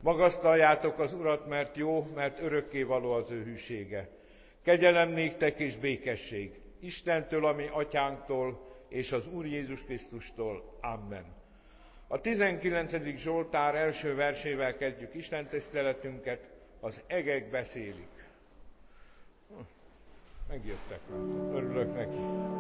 Magasztaljátok az Urat, mert jó, mert örökkévaló az ő hűsége. Kegyelem néktek és békesség Istentől, ami atyánktól, és az Úr Jézus Krisztustól. Amen. A 19. Zsoltár első versével kezdjük istentiszteletünket, az egek beszélik. Megjöttek, örülök neki.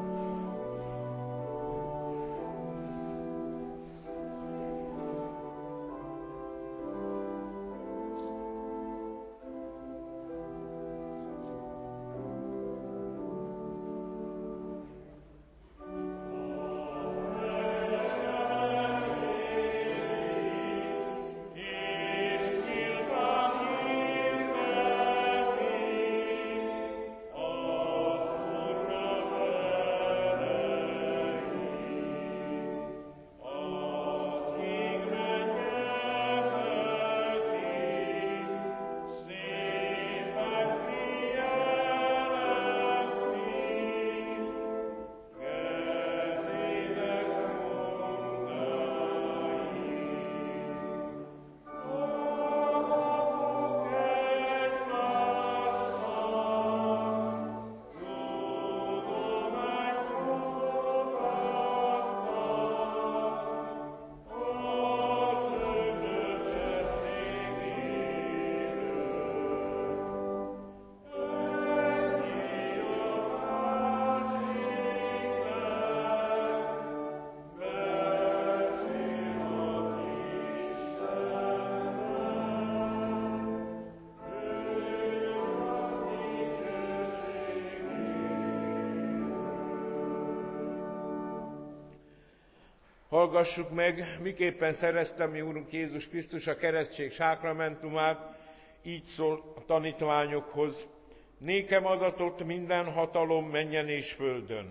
Hallgassuk meg, miképpen szerezte mi Úrunk Jézus Krisztus a keresztség sákramentumát, így szól a tanítványokhoz: nékem adatott minden hatalom mennyen és földön.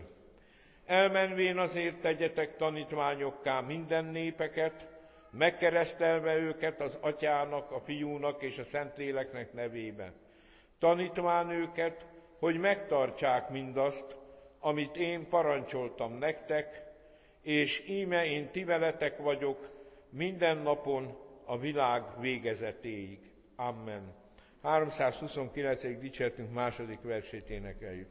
Elmenvén azért tegyetek tanítványokká minden népeket, megkeresztelve őket az Atyának, a Fiúnak és a Szentléleknek nevébe. Tanítván őket, hogy megtartsák mindazt, amit én parancsoltam nektek, és íme én ti veletek vagyok minden napon a világ végezetéig. Amen. 329. dicséretünk második versét énekeljük.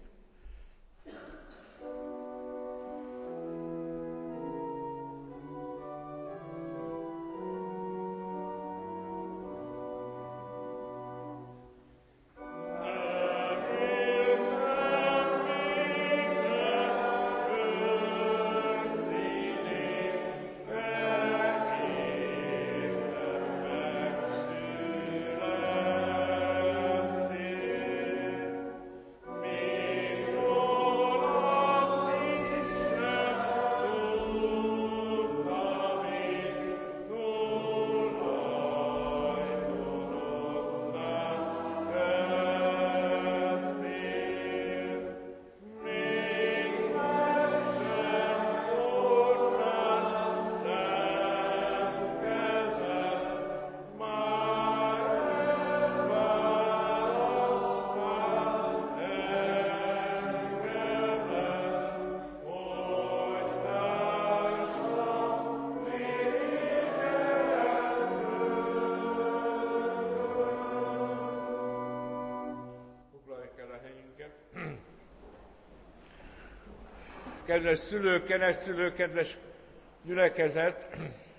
Kedves szülők, keresztszülők, kedves gyülekezet!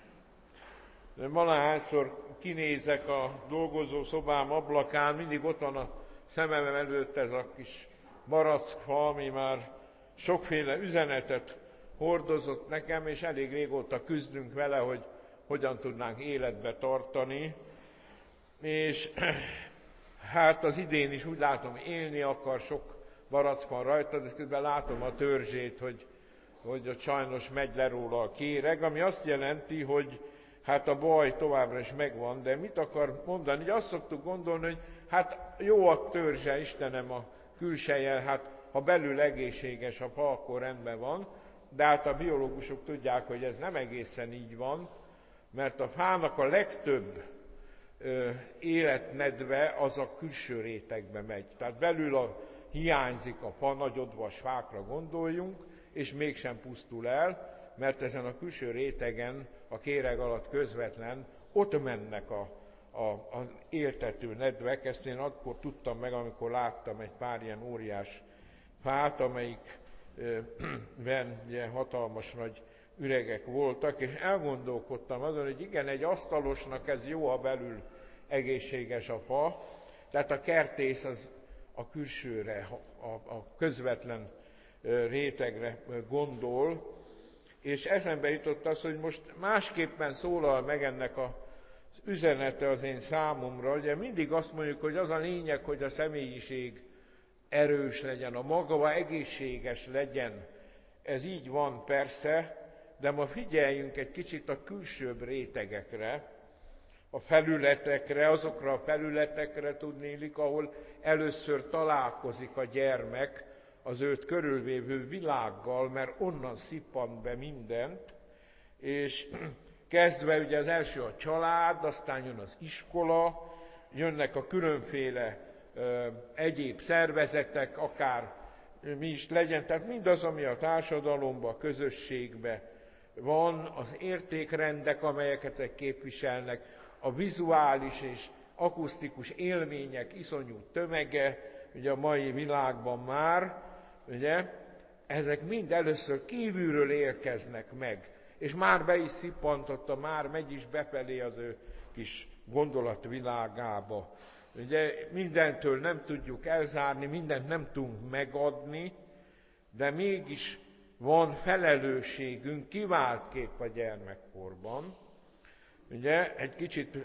Valahányszor kinézek a dolgozó szobám ablakán, mindig ott van a szemem előtt ez a kis barackfa, ami már sokféle üzenetet hordozott nekem, és elég régóta küzdünk vele, hogy hogyan tudnánk életbe tartani. És hát az idén is úgy látom, élni akar, sok barack van rajta, de közben látom a törzsét, hogy ott sajnos megy le róla a kéreg, ami azt jelenti, hogy hát a baj továbbra is megvan, de mit akar mondani? Hogy azt szoktuk gondolni, hogy hát jó a törzse, Istenem, a külseje, hát ha belül egészséges a fa, akkor rendben van, de hát a biológusok tudják, hogy ez nem egészen így van, mert a fának a legtöbb életnedve az a külső rétegbe megy. Tehát belül hiányzik a fa, nagy odvas fákra gondoljunk, és mégsem pusztul el, mert ezen a külső rétegen, a kéreg alatt közvetlen, ott mennek az éltető nedvek. Ezt én akkor tudtam meg, amikor láttam egy pár ilyen óriás fát, amelyikben ugye hatalmas nagy üregek voltak, és elgondolkodtam azon, hogy igen, egy asztalosnak ez jó, ha belül egészséges a fa, tehát a kertész az a külsőre, a közvetlen rétegre gondol, és eszembe jutott az, hogy most másképpen szólal meg ennek az üzenete az én számomra. Ugye mindig azt mondjuk, hogy az a lényeg, hogy a személyiség erős legyen, a maga egészséges legyen. Ez így van persze, de ma figyeljünk egy kicsit a külsőbb rétegekre, a felületekre, azokra a felületekre tudnélik, ahol először találkozik a gyermek az őt körülvévő világgal, mert onnan szippant be mindent, és kezdve ugye az első a család, aztán jön az iskola, jönnek a különféle egyéb szervezetek, akár mi is legyen, tehát mindaz, ami a társadalomban, a közösségben van, az értékrendek, amelyeket ezek képviselnek, a vizuális és akusztikus élmények iszonyú tömege, ugye a mai világban már, ugye, ezek mind először kívülről érkeznek meg, és már be is szippantotta, már megy is befelé az ő kis gondolatvilágába. Ugye mindentől nem tudjuk elzárni, mindent nem tudunk megadni, de mégis van felelősségünk kiváltképp a gyermekkorban. Ugye egy kicsit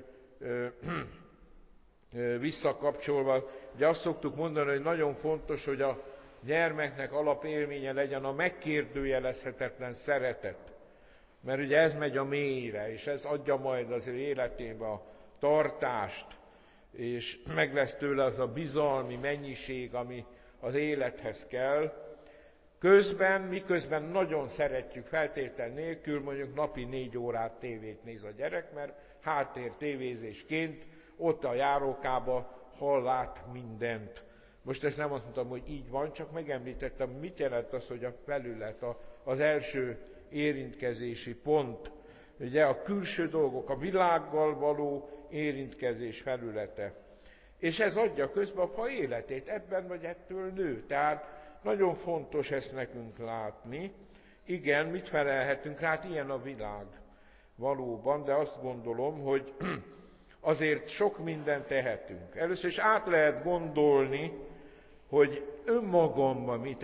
visszakapcsolva, ugye azt szoktuk mondani, hogy nagyon fontos, hogy a gyermeknek alapélménye legyen a megkérdőjelezhetetlen szeretet. Mert ugye ez megy a mélyre, és ez adja majd az ő életébe a tartást, és meg lesz tőle az a bizalmi mennyiség, ami az élethez kell. Miközben nagyon szeretjük feltétel nélkül, mondjuk napi 4 órát tévét néz a gyerek, mert háttér tévézésként ott a járókába lát mindent. Most ezt nem azt mondtam, hogy így van, csak megemlítettem, mit jelent az, hogy a felület, az első érintkezési pont. Ugye a külső dolgok, a világgal való érintkezés felülete. És ez adja közben a fa életét, ebben vagy ettől nő. Tehát nagyon fontos ezt nekünk látni. Igen, mit felelhetünk rá, hát ilyen a világ valóban, de azt gondolom, hogy azért sok mindent tehetünk. Először is át lehet gondolni, hogy önmagamban mit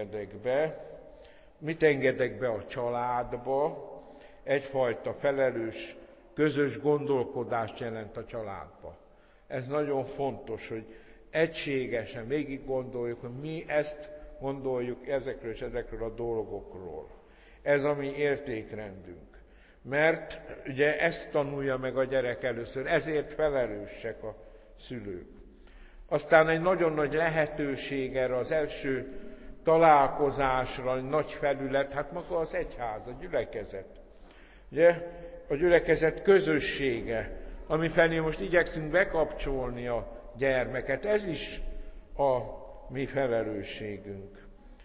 engedek be a családba, egyfajta felelős, közös gondolkodást jelent a családba. Ez nagyon fontos, hogy egységesen végig gondoljuk, hogy mi ezt gondoljuk ezekről és ezekről a dolgokról. Ez a mi értékrendünk. Mert ugye ezt tanulja meg a gyerek először, ezért felelősek a szülők. Aztán egy nagyon nagy lehetőség erre az első találkozásra, egy nagy felület, hát maga az egyház, a gyülekezet. Ugye, a gyülekezet közössége, amifelé most igyekszünk bekapcsolni a gyermeket, ez is a mi felelősségünk.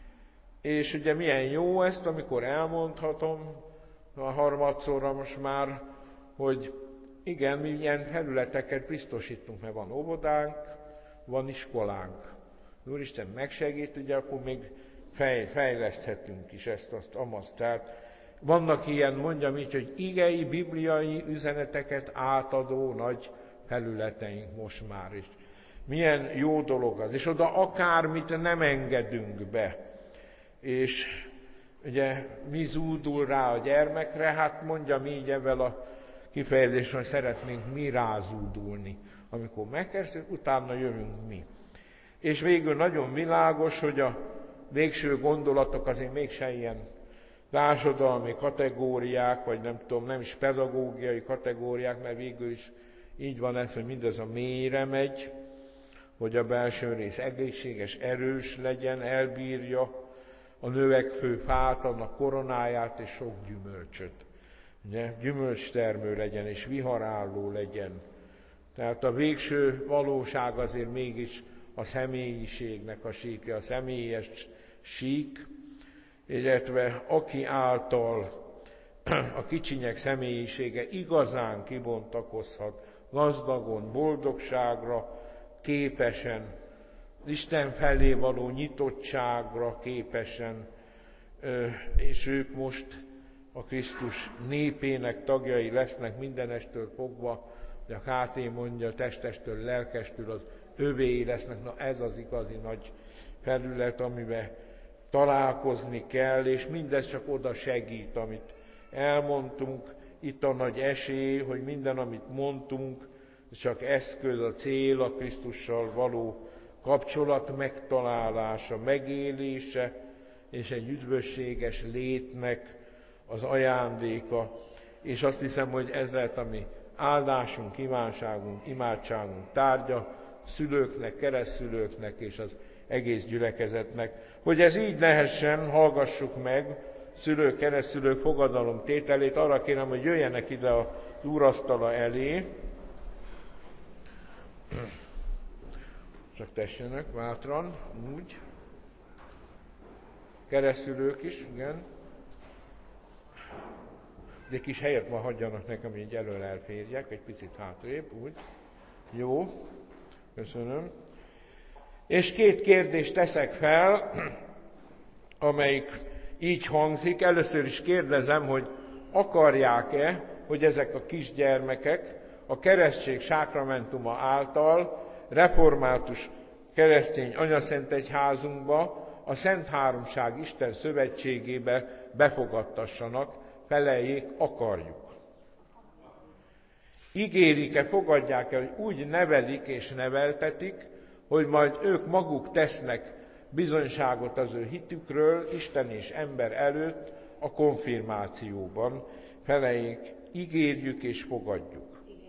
És ugye milyen jó ezt, amikor elmondhatom a harmadszorra most már, hogy igen, mi ilyen felületeket biztosítunk, mert van óvodánk, van iskolánk. Úristen megsegít, ugye akkor még fejleszthetünk is ezt, azt, amazt. Tehát vannak ilyen, mondjam így, hogy igei, bibliai üzeneteket átadó nagy felületeink most már is. Milyen jó dolog az. És oda akármit nem engedünk be. És ugye mi zúdul rá a gyermekre, hát mondjam így ebben a kifejezéssel, hogy szeretnénk mi rázúdulni. Amikor megkezdjük, utána jövünk mi. És végül nagyon világos, hogy a végső gondolatok azért mégse ilyen társadalmi kategóriák, vagy nem tudom, nem is pedagógiai kategóriák, mert végül is így van ez, hogy mindez a mélyre megy, hogy a belső rész egészséges, erős legyen, elbírja a növekvő fát, annak koronáját és sok gyümölcsöt. Ugye? Gyümölcstermő legyen és viharálló legyen. Tehát a végső valóság azért mégis a személyiségnek a síkja, a személyes sík, illetve aki által a kicsinyek személyisége igazán kibontakozhat, gazdagon, boldogságra képesen, Isten felé való nyitottságra képesen, és ők most a Krisztus népének tagjai lesznek mindenestől fogva, hogy a KT mondja, testestől, lelkestől az övéi lesznek. Na ez az igazi nagy felület, amiben találkozni kell, és mindez csak oda segít, amit elmondtunk. Itt a nagy esély, hogy minden, amit mondtunk, csak eszköz, a cél a Krisztussal való kapcsolat megtalálása, megélése, és egy üdvösséges létnek az ajándéka. És azt hiszem, hogy ez lehet a mi áldásunk, kívánságunk, imádságunk tárgya, szülőknek, keresztszülőknek és az egész gyülekezetnek. Hogy ez így lehessen, hallgassuk meg szülők, keresztszülők fogadalomtételét. Arra kérem, hogy jöjjenek ide az úrasztala elé. Csak tessenek bátran, úgy. Keresztülők is, igen. De egy kis helyet ma hagyjanak nekem, így elől elférjek, egy picit hátrébb, úgy. Jó, köszönöm. És 2 kérdést teszek fel, amelyik így hangzik. Először is kérdezem, hogy akarják-e, hogy ezek a kisgyermekek a keresztség sákramentuma által református keresztény anyaszentegyházunkba, a Szent Háromság Isten szövetségébe befogadtassanak, feleljék, akarjuk. Ígérik-e, fogadják-e, hogy úgy nevelik és neveltetik, hogy majd ők maguk tesznek bizonyságot az ő hitükről Isten és ember előtt a konfirmációban, feleljék, ígérjük és fogadjuk.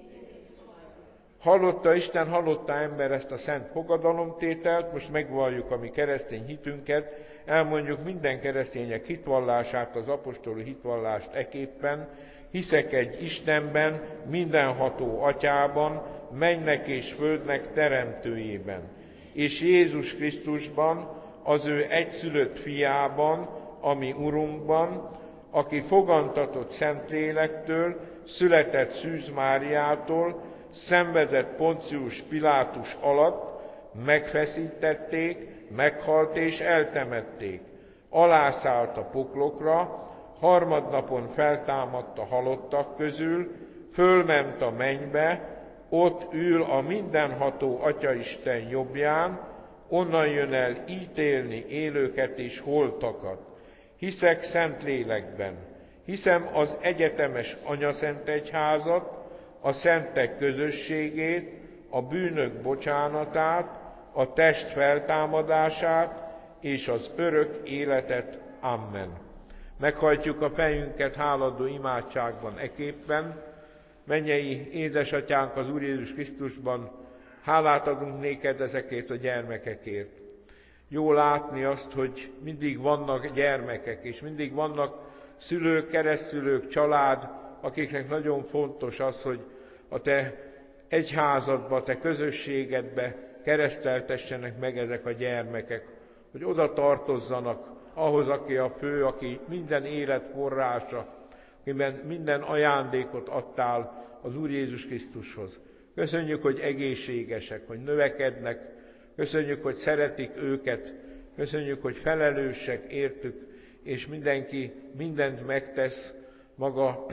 Hallotta Isten, hallotta ember ezt a szent fogadalomtételt, most megvalljuk a mi keresztény hitünket, elmondjuk minden keresztények hitvallását, az apostoli hitvallást eképpen, hiszek egy Istenben, mindenható Atyában, mennek és földnek teremtőjében, és Jézus Krisztusban, az ő egyszülött fiában, ami Urunkban, aki fogantatott Szentlélektől, született Szűz Máriától, szenvedett Poncius Pilátus alatt, megfeszítették, meghalt és eltemették. Alászállt a poklokra, harmadnapon feltámadt a halottak közül, fölment a mennybe, ott ül a mindenható Atyaisten jobbján, onnan jön el ítélni élőket és holtakat. Hiszek Szentlélekben, hiszem az egyetemes anyaszentegyházat, a szentek közösségét, a bűnök bocsánatát, a test feltámadását és az örök életet. Amen. Meghajtjuk a fejünket háladó imádságban eképpen. Mennyei édesatyánk az Úr Jézus Krisztusban, hálát adunk néked ezekért a gyermekekért. Jó látni azt, hogy mindig vannak gyermekek, és mindig vannak szülők, keresztszülők, család, akiknek nagyon fontos az, hogy a te egyházadba, a te közösségedbe kereszteltessenek meg ezek a gyermekek, hogy oda tartozzanak ahhoz, aki a fő, aki minden élet forrása, akiben minden ajándékot adtál az Úr Jézus Krisztushoz. Köszönjük, hogy egészségesek, hogy növekednek, köszönjük, hogy szeretik őket, köszönjük, hogy felelősek értük, és mindenki mindent megtesz maga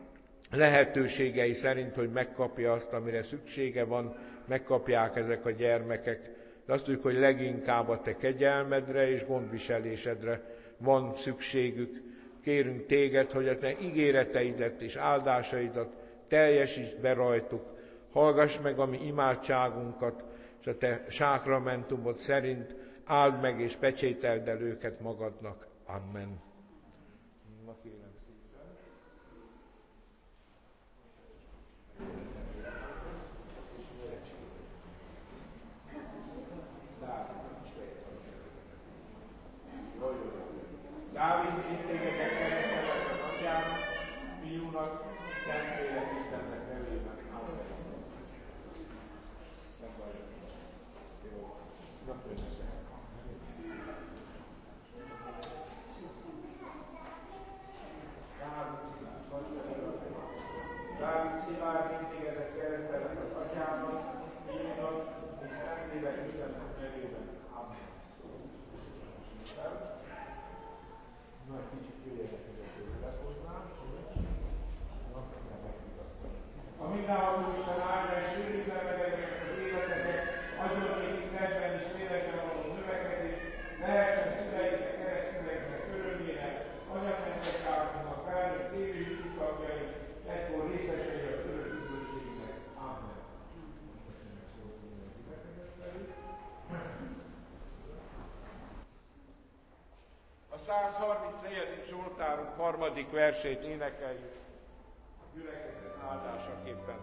lehetőségei szerint, hogy megkapja azt, amire szüksége van, megkapják ezek a gyermekek. De azt tudjuk, hogy leginkább a te kegyelmedre és gondviselésedre van szükségük. Kérünk téged, hogy a te ígéreteidet és áldásaidat teljesítsd be rajtuk. Hallgass meg a mi imádságunkat, és a te sákramentumod szerint áld meg és pecsételd el őket magadnak. Amen. Dávid, én téged szeretlek az Atyának, Fiúnak, Szentlélek Istennek nevében. Amen. Jó. szilárd mindig keresztelnek az Atyának, Fiúnak és Szentlélek mindennek nevében. Amen. Na, egy kicsit jöjjenek ide, hogy lehoznám. A mindenható Isten áldja és őrizze meg az életeket, adjon nékik testben és lélekben való növekedés, lehessen szüleitek keresztüleknek örömére, anyaszentek áldoznak, felnőtt élő tagjai, ekkor részesei az örök üdvösségnek. Amen. A 134. Zsoltárunk 3. versét énekeljük gyülekezet áldásaképpen.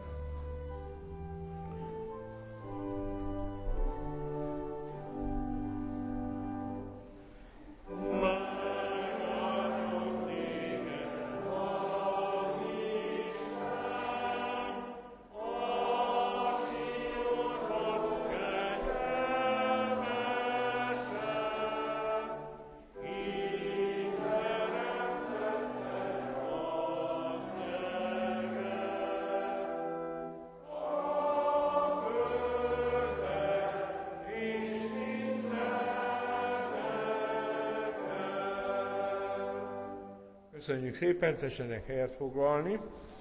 Köszönjük szépen, tessenek helyet foglalni.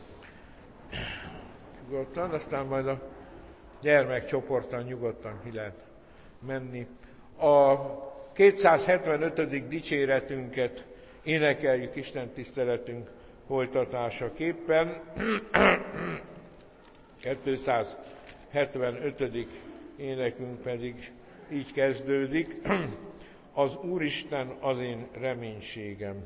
Nyugodtan, aztán majd a gyermekcsoporttal nyugodtan ki lehet menni. A 275. dicséretünket énekeljük Isten tiszteletünk folytatásaképpen. 275. énekünk pedig így kezdődik. Az Úristen az én reménységem.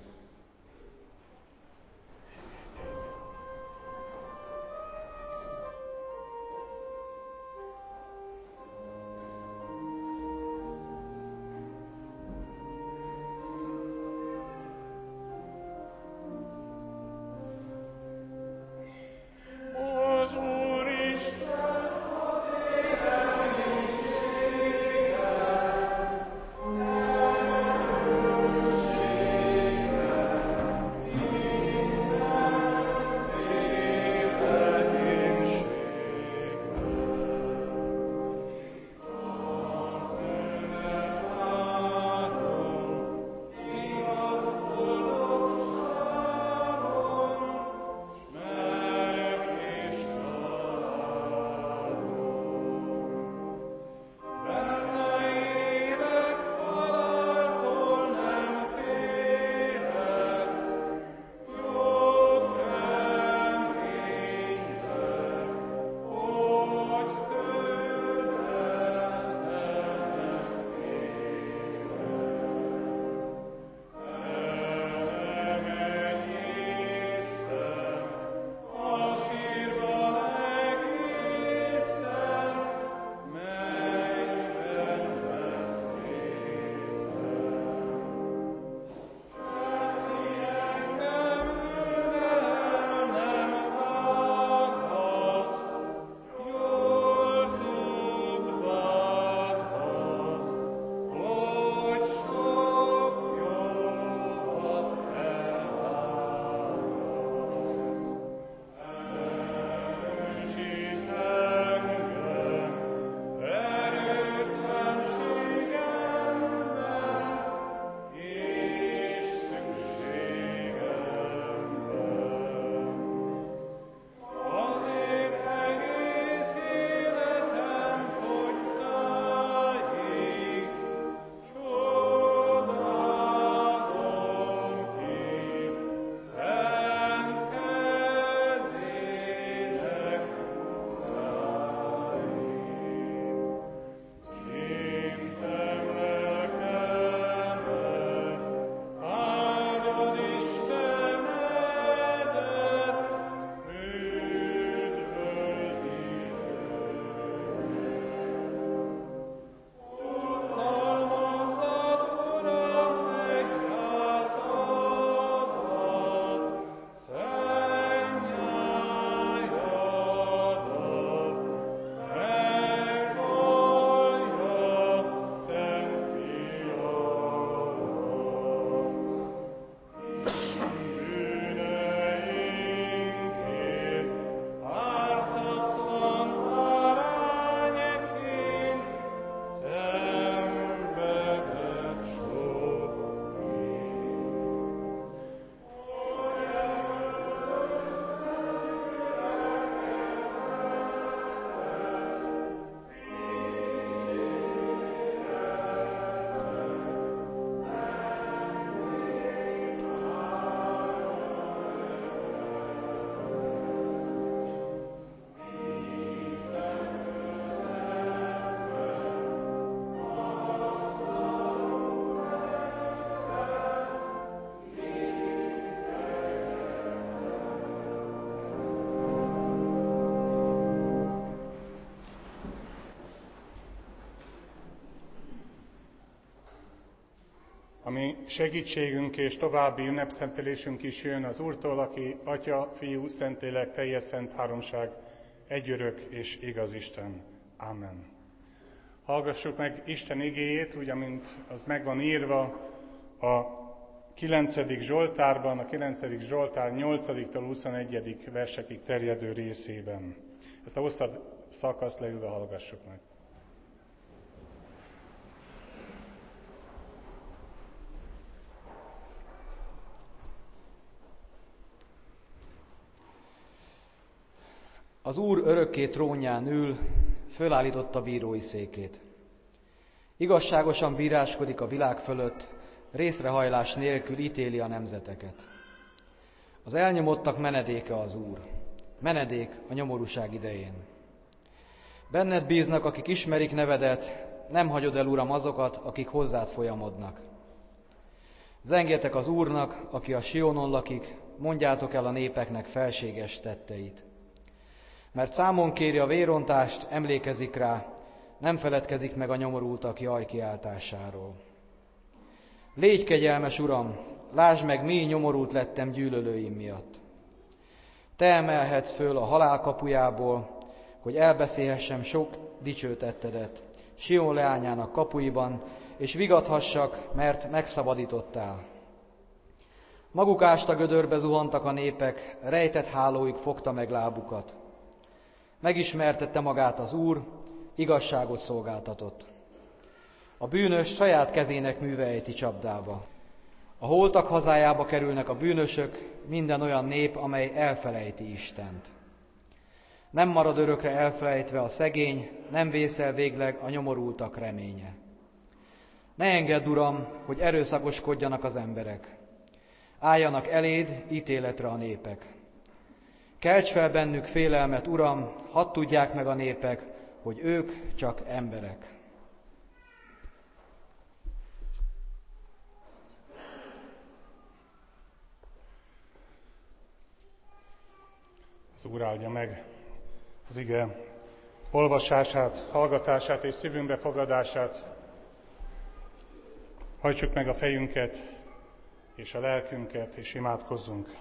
mi segítségünk és további ünnepszentelésünk is jön az Úrtól, aki Atya, Fiú, Szentlélek, teljes szent háromság, egyörök és igaz Isten. Amen. Hallgassuk meg Isten igéjét, úgy, amint az meg van írva a 9. Zsoltárban, a 9. Zsoltár 8-tól 21. versekig terjedő részében. Ezt a hosszabb szakaszt leülve hallgassuk meg. Az Úr örökké trónján ül, fölállította bírói székét. Igazságosan bíráskodik a világ fölött, részrehajlás nélkül ítéli a nemzeteket. Az elnyomottak menedéke az Úr, menedék a nyomorúság idején. Benned bíznak, akik ismerik nevedet, nem hagyod el, Uram, azokat, akik hozzád folyamodnak. Zengjetek az Úrnak, aki a Sionon lakik, mondjátok el a népeknek felséges tetteit. Mert számon kéri a vérontást, emlékezik rá, nem feledkezik meg a nyomorultak jajkiáltásáról. Légy kegyelmes, Uram, lásd meg, mi nyomorult lettem gyűlölőim miatt. Te emelhetsz föl a halál kapujából, hogy elbeszélhessem sok dicsőtettedet, Sion leányának kapuiban, és vigathassak, mert megszabadítottál. Maguk ásta gödörbe zuhantak a népek, rejtett hálóig fogta meg lábukat. Megismertette magát az Úr, igazságot szolgáltatott. A bűnös saját kezének műve ejti csapdába. A holtak hazájába kerülnek a bűnösök, minden olyan nép, amely elfelejti Istent. Nem marad örökre elfelejtve a szegény, nem vészel végleg a nyomorultak reménye. Ne engedd, Uram, hogy erőszakoskodjanak az emberek. Álljanak eléd ítéletre a népek. Kelts fel bennük félelmet, Uram, hadd tudják meg a népek, hogy ők csak emberek. Az Úr áldja meg az ige olvasását, hallgatását és szívünkbe fogadását. Hajtsuk meg a fejünket és a lelkünket, és imádkozzunk.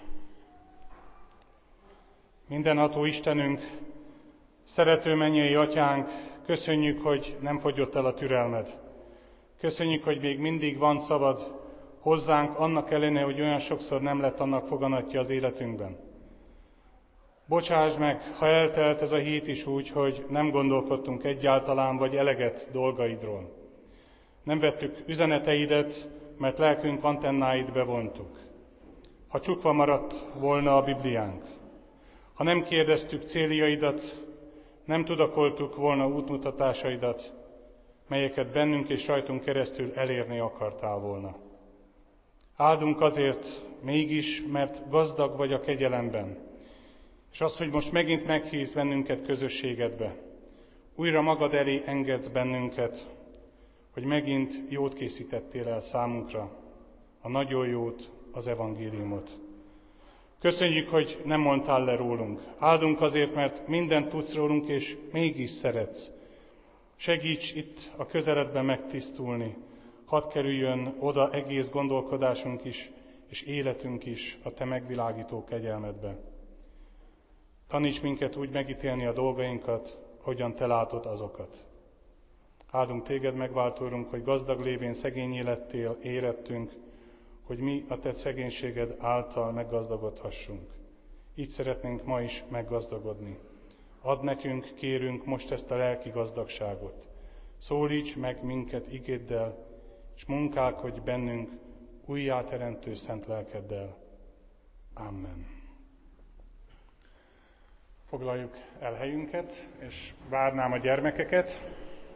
Mindenható Istenünk, szerető mennyei Atyánk, köszönjük, hogy nem fogyott el a türelmed. Köszönjük, hogy még mindig van szabad hozzánk, annak ellenére, hogy olyan sokszor nem lett annak foganatja az életünkben. Bocsáss meg, ha eltelt ez a hét is úgy, hogy nem gondolkodtunk egyáltalán, vagy eleget dolgaidról. Nem vettük üzeneteidet, mert lelkünk antennáit bevontuk. Ha csukva maradt volna a Bibliánk, ha nem kérdeztük céljaidat, nem tudakoltuk volna útmutatásaidat, melyeket bennünk és rajtunk keresztül elérni akartál volna. Áldunk azért mégis, mert gazdag vagy a kegyelemben, és az, hogy most megint meghívsz bennünket közösségedbe, újra magad elé engedsz bennünket, hogy megint jót készítettél el számunkra, a nagyon jót, az evangéliumot. Köszönjük, hogy nem mondtál le rólunk. Áldunk azért, mert mindent tudsz rólunk, és mégis szeretsz. Segíts itt a közeledben megtisztulni. Hadd kerüljön oda egész gondolkodásunk is, és életünk is a te megvilágító kegyelmedbe. Taníts minket úgy megítélni a dolgainkat, hogyan te látod azokat. Áldunk téged, megváltóunk, hogy gazdag lévén szegényé lettél, érettünk, hogy mi a te szegénységed által meggazdagodhassunk. Így szeretnénk ma is meggazdagodni. Add nekünk, kérünk most ezt a lelki gazdagságot. Szólíts meg minket igéddel, és munkálkodj bennünk újjáteremtő szent lelkeddel. Amen. Foglaljuk el helyünket, és várnám a gyermekeket.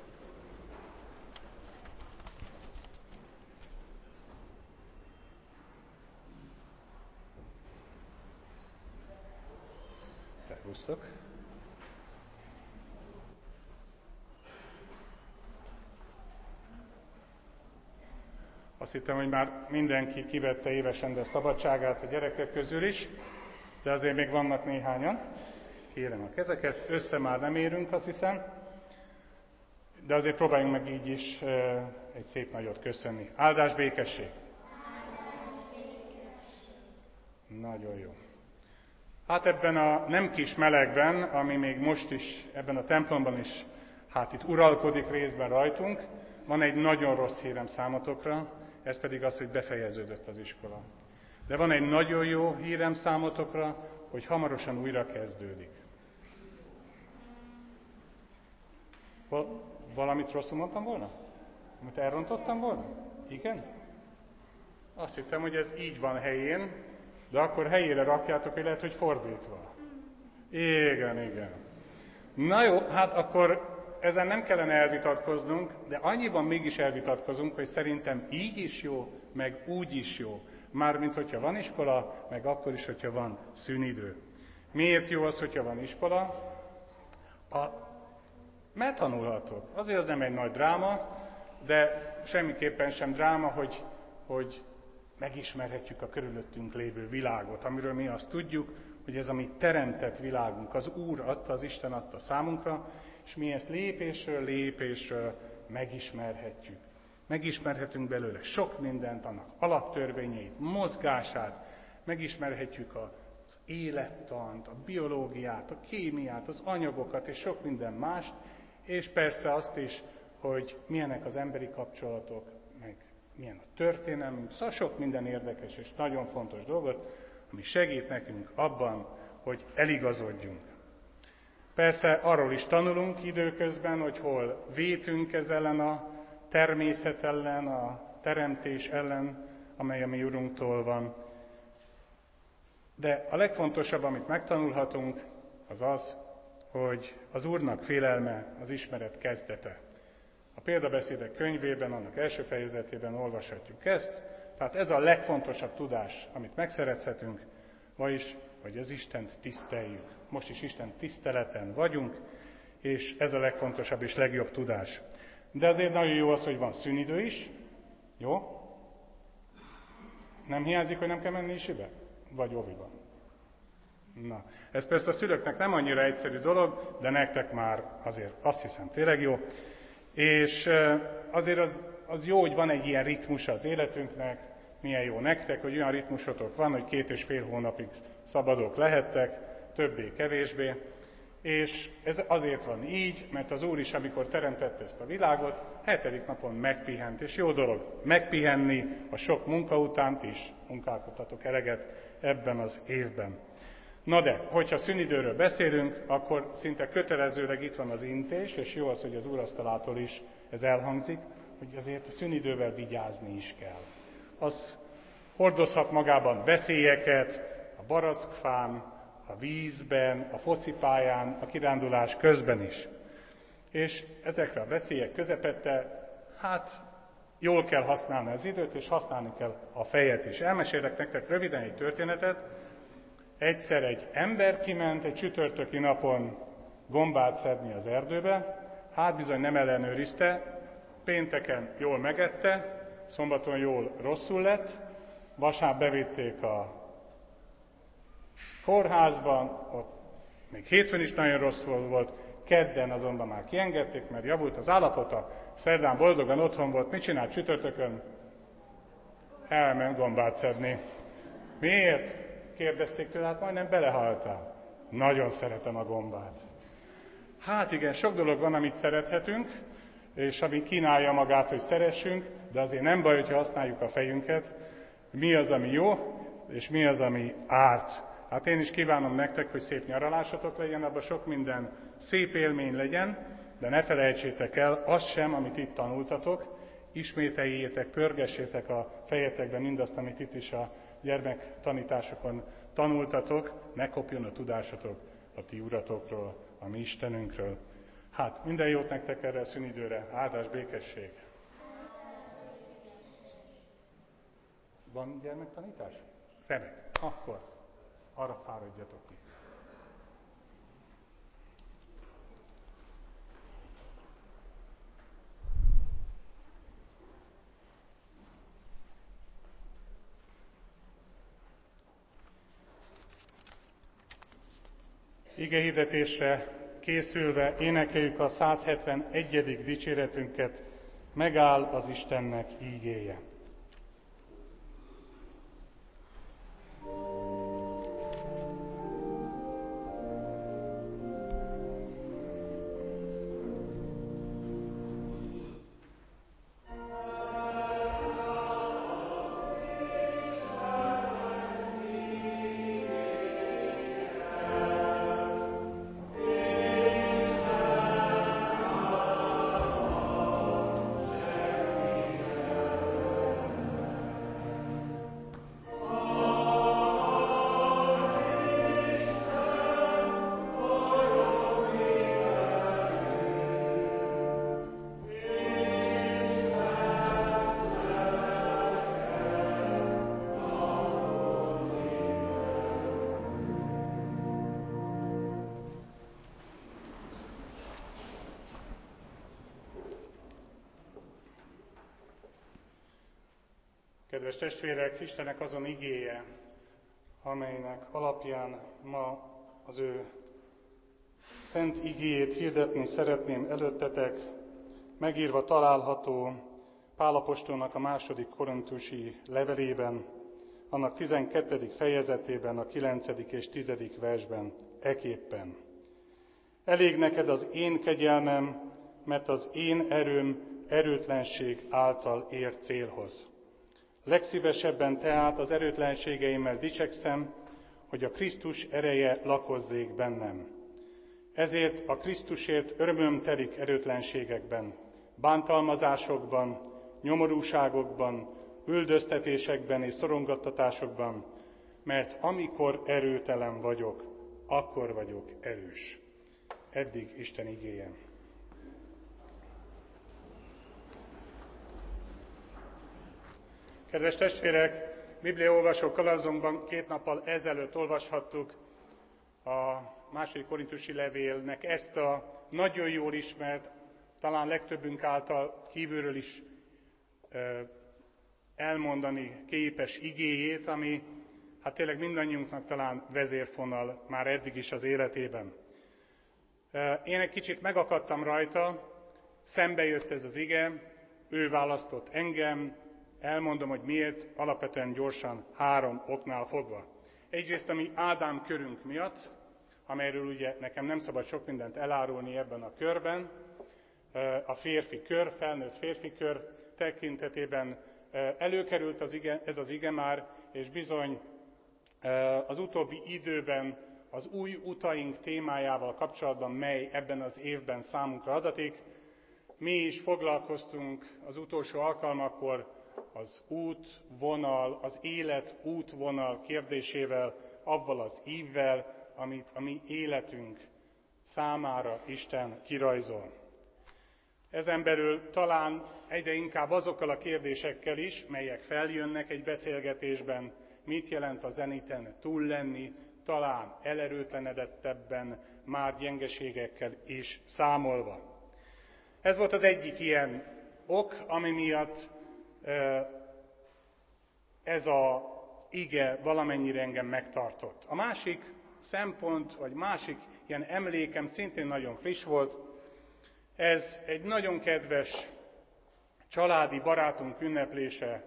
Szervusztok! Azt hittem, hogy már mindenki kivette évesrende szabadságát a gyerekek közül is, de azért még vannak néhányan. Kérem a kezeket, össze már nem érünk, azt hiszem, de azért próbáljunk meg így is egy szép nagyot köszönni. Áldás, békesség! Nagyon jó. Hát ebben a nem kis melegben, ami még most is ebben a templomban is, hát itt uralkodik részben rajtunk, van egy nagyon rossz hírem számotokra, ez pedig az, hogy befejeződött az iskola. De van egy nagyon jó hírem számotokra, hogy hamarosan újra kezdődik. Valamit rosszul mondtam volna? Amit elrontottam volna? Igen? Azt hittem, hogy ez így van helyén, de akkor helyére rakjátok, hogy lehet, hogy fordítva. Igen. Na jó, hát akkor ezen nem kellene elvitatkoznunk, de annyiban mégis elvitatkozunk, hogy szerintem így is jó, meg úgy is jó. Mármint, hogyha van iskola, meg akkor is, hogyha van szünidő. Miért jó az, hogyha van iskola? Mert tanulhatok. Azért az nem egy nagy dráma, de semmiképpen sem dráma, hogy megismerhetjük a körülöttünk lévő világot, amiről mi azt tudjuk, hogy ez a mi teremtett világunk, az Úr adta, az Isten adta számunkra, és mi ezt lépésről lépésről megismerhetjük. Megismerhetünk belőle sok mindent, annak alaptörvényeit, mozgását, megismerhetjük az élettant, a biológiát, a kémiát, az anyagokat és sok minden mást, és persze azt is, hogy milyenek az emberi kapcsolatok, meg milyen a történelmünk, szóval sok minden érdekes és nagyon fontos dolgot, ami segít nekünk abban, hogy eligazodjunk. Persze arról is tanulunk időközben, hogy hol vétünk ez ellen a természet ellen, a teremtés ellen, amely a mi Urunktól van. De a legfontosabb, amit megtanulhatunk, az az, hogy az Úrnak félelme az ismeret kezdete. A példabeszédek könyvében, annak első fejezetében olvashatjuk ezt, tehát ez a legfontosabb tudás, amit megszerezhetünk, vagyis, hogy az Istent tiszteljük. Most is Isten tiszteleten vagyunk, és ez a legfontosabb és legjobb tudás. De azért nagyon jó az, hogy van szünidő is. Jó? Nem hiányzik, hogy nem kell menni isibe? Vagy óviban? Na, ez persze a szülőknek nem annyira egyszerű dolog, de nektek már azért azt hiszem tényleg jó. És azért az jó, hogy van egy ilyen ritmus az életünknek, milyen jó nektek, hogy olyan ritmusotok van, hogy 2,5 hónapig szabadok lehettek, többé-kevésbé. És ez azért van így, mert az Úr is, amikor teremtette ezt a világot, 7. napon megpihent, és jó dolog megpihenni a sok munka után, is munkálkodtatok eleget ebben az évben. Na de, hogyha szünidőről beszélünk, akkor szinte kötelezőleg itt van az intés, és jó az, hogy az úrasztalától is ez elhangzik, hogy azért a szünidővel vigyázni is kell. Az hordozhat magában veszélyeket, a barackfán, a vízben, a focipályán, a kirándulás közben is. És ezekre a veszélyek közepette, hát jól kell használni az időt, és használni kell a fejet is. Elmesélek nektek röviden egy történetet. Egyszer egy ember kiment egy csütörtöki napon gombát szedni az erdőbe, hát bizony nem ellenőrizte, pénteken jól megette, szombaton jól rosszul lett, vasárnap bevitték a kórházban, ott még hétfőn is nagyon rosszul volt, kedden azonban már kiengedték, mert javult az állapota, szerdán boldogan otthon volt, mit csinált csütörtökön? Elment gombát szedni. Miért? Kérdezték tőle, hát majdnem belehaltál. Nagyon szeretem a gombát. Hát igen, sok dolog van, amit szerethetünk, és ami kínálja magát, hogy szeressünk, de azért nem baj, hogyha használjuk a fejünket, mi az, ami jó, és mi az, ami árt. Hát én is kívánom nektek, hogy szép nyaralásatok legyen, abban sok minden szép élmény legyen, de ne felejtsétek el azt sem, amit itt tanultatok, ismételjétek, pörgessétek a fejetekben mindazt, amit itt is a gyermektanításokon tanultatok, ne kopjon a tudásatok a ti uratokról, a mi Istenünkről. Hát minden jót nektek erre a szünidőre, áldás, békesség! Van gyermektanítás? Remek, akkor arra fáradjatok ki. Igehirdetésre készülve énekeljük a 171. dicséretünket, megáll az Istennek ígéje. Kedves testvérek, Istennek azon igéje, amelynek alapján ma az ő szent igéjét hirdetni szeretném előttetek, megírva található Pál apostolnak a második korintusi levelében, annak 12. fejezetében, a 9. és 10. versben, eképpen. Elég neked az én kegyelmem, mert az én erőm erőtlenség által ér célhoz. Legszívesebben tehát az erőtlenségeimmel dicsekszem, hogy a Krisztus ereje lakozzék bennem. Ezért a Krisztusért örömöm telik erőtlenségekben, bántalmazásokban, nyomorúságokban, üldöztetésekben és szorongattatásokban, mert amikor erőtelen vagyok, akkor vagyok erős. Eddig Isten igéje. Kedves testvérek, bibliaolvasó kalazunkban 2 nappal ezelőtt olvashattuk a második korintusi levélnek ezt a nagyon jól ismert, talán legtöbbünk által kívülről is elmondani képes igéjét, ami hát tényleg mindannyiunknak talán vezérfonal már eddig is az életében. Én egy kicsit megakadtam rajta, szembe jött ez az ige, ő választott engem, elmondom, hogy miért, alapvetően gyorsan 3 oknál fogva. Egyrészt a mi Ádám körünk miatt, amelyről ugye nekem nem szabad sok mindent elárulni ebben a körben, a férfi kör, felnőtt férfi kör tekintetében előkerült ez az ige már, és bizony az utóbbi időben az új utaink témájával kapcsolatban, mely ebben az évben számunkra adatik, mi is foglalkoztunk az utolsó alkalmakkor az útvonal, az élet útvonal kérdésével, avval az ívvel, amit a mi életünk számára Isten kirajzol. Ezen belül talán egyre inkább azokkal a kérdésekkel is, melyek feljönnek egy beszélgetésben, mit jelent a zeniten túl lenni, talán elerőtlenedettebben, már gyengeségekkel is számolva. Ez volt az egyik ilyen ok, ami miatt ez az ige valamennyire engem megtartott. A másik szempont, vagy másik ilyen emlékem szintén nagyon friss volt, ez egy nagyon kedves családi barátunk ünneplése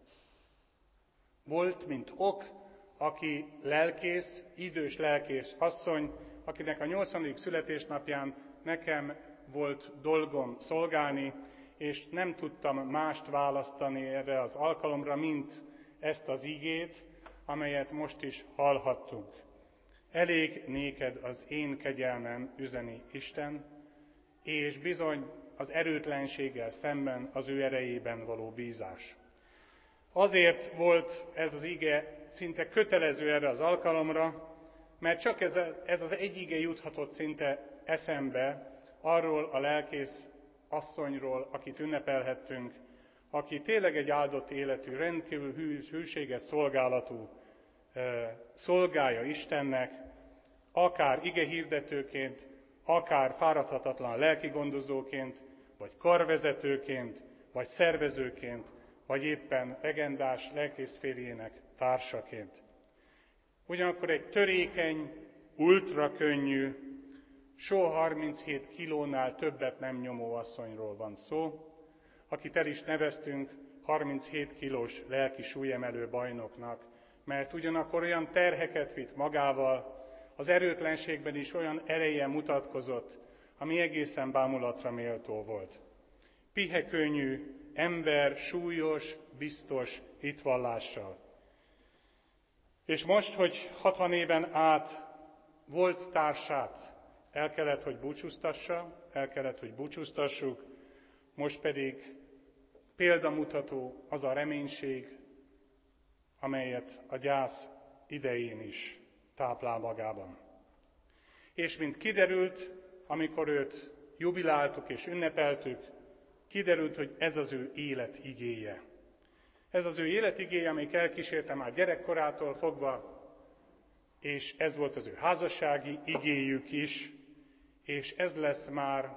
volt, mint ok, aki lelkész, idős lelkész asszony, akinek a 80. születésnapján nekem volt dolgom szolgálni, és nem tudtam mást választani erre az alkalomra, mint ezt az igét, amelyet most is hallhattunk. Elég néked az én kegyelmem, üzeni Isten, és bizony az erőtlenséggel szemben az ő erejében való bízás. Azért volt ez az ige szinte kötelező erre az alkalomra, mert csak ez az egy ige juthatott szinte eszembe arról a lelkész asszonyról, akit ünnepelhettünk, aki tényleg egy áldott életű, rendkívül hűséges szolgálatú szolgája Istennek, akár igehirdetőként, akár fáradhatatlan lelkigondozóként, vagy karvezetőként, vagy szervezőként, vagy éppen legendás lelkészférjének társaként. Ugyanakkor egy törékeny, ultrakönnyű, soha 37 kilónál többet nem nyomó asszonyról van szó, akit el is neveztünk 37 kilós lelki súlyemelő bajnoknak, mert ugyanakkor olyan terheket vitt magával, az erőtlenségben is olyan ereje mutatkozott, ami egészen bámulatra méltó volt. Pihekönnyű ember, súlyos, biztos hitvallással. És most, hogy 60 éven át volt társát, el kellett, hogy búcsúztassuk, most pedig példamutató az a reménység, amelyet a gyász idején is táplál magában. És mint kiderült, amikor őt jubiláltuk és ünnepeltük, kiderült, hogy ez az ő életigéje. Ez az ő életigéje, amelyik elkísérte már gyerekkorától fogva, és ez volt az ő házassági igéjük is, és ez lesz már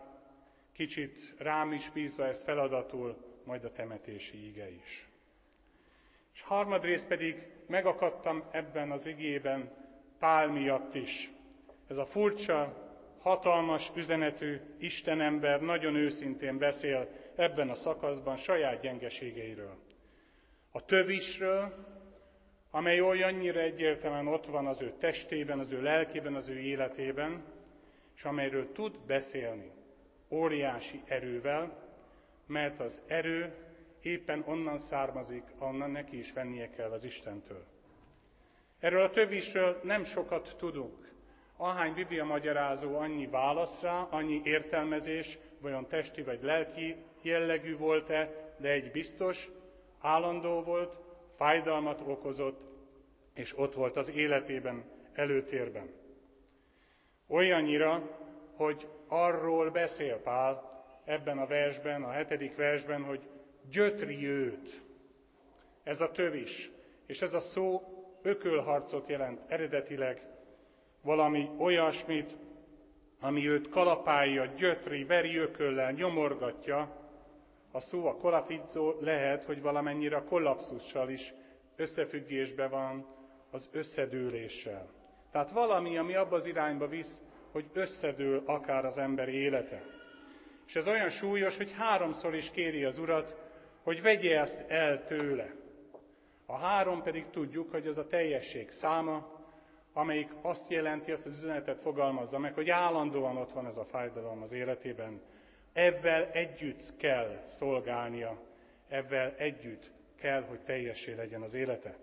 kicsit rám is bízva ezt feladatul, majd a temetési ige is. És harmadrészt pedig megakadtam ebben az igében Pál miatt is. Ez a furcsa, hatalmas üzenetű Istenember nagyon őszintén beszél ebben a szakaszban saját gyengeségeiről. A tövisről, amely olyannyira egyértelműen ott van az ő testében, az ő lelkében, az ő életében, és amelyről tud beszélni óriási erővel, mert az erő éppen onnan származik, onnan neki is vennie kell az Istentől. Erről a tövisről nem sokat tudunk. Ahány Biblia magyarázó, annyi válasz rá, annyi értelmezés, vajon testi vagy lelki jellegű volt-e, de egy biztos, állandó volt, fájdalmat okozott, és ott volt az életében, előtérben. Olyannyira, hogy arról beszél Pál ebben a versben, a 7. versben, hogy gyötri őt. Ez a tövis, és ez a szó ökölharcot jelent eredetileg, valami olyasmit, ami őt kalapálja, gyötri, veri ököllel, nyomorgatja. A szó a kollafizzó lehet, hogy valamennyire a kollapszussal is összefüggésben van, az összedőléssel. Tehát valami, ami abba az irányba visz, hogy összedől akár az ember élete. És ez olyan súlyos, hogy 3-szor is kéri az Urat, hogy vegye ezt el tőle. A 3 pedig tudjuk, hogy az a teljesség száma, amelyik azt jelenti, azt az üzenetet fogalmazza meg, hogy állandóan ott van ez a fájdalom az életében. Ezzel együtt kell szolgálnia, ezzel együtt kell, hogy teljessé legyen az élete.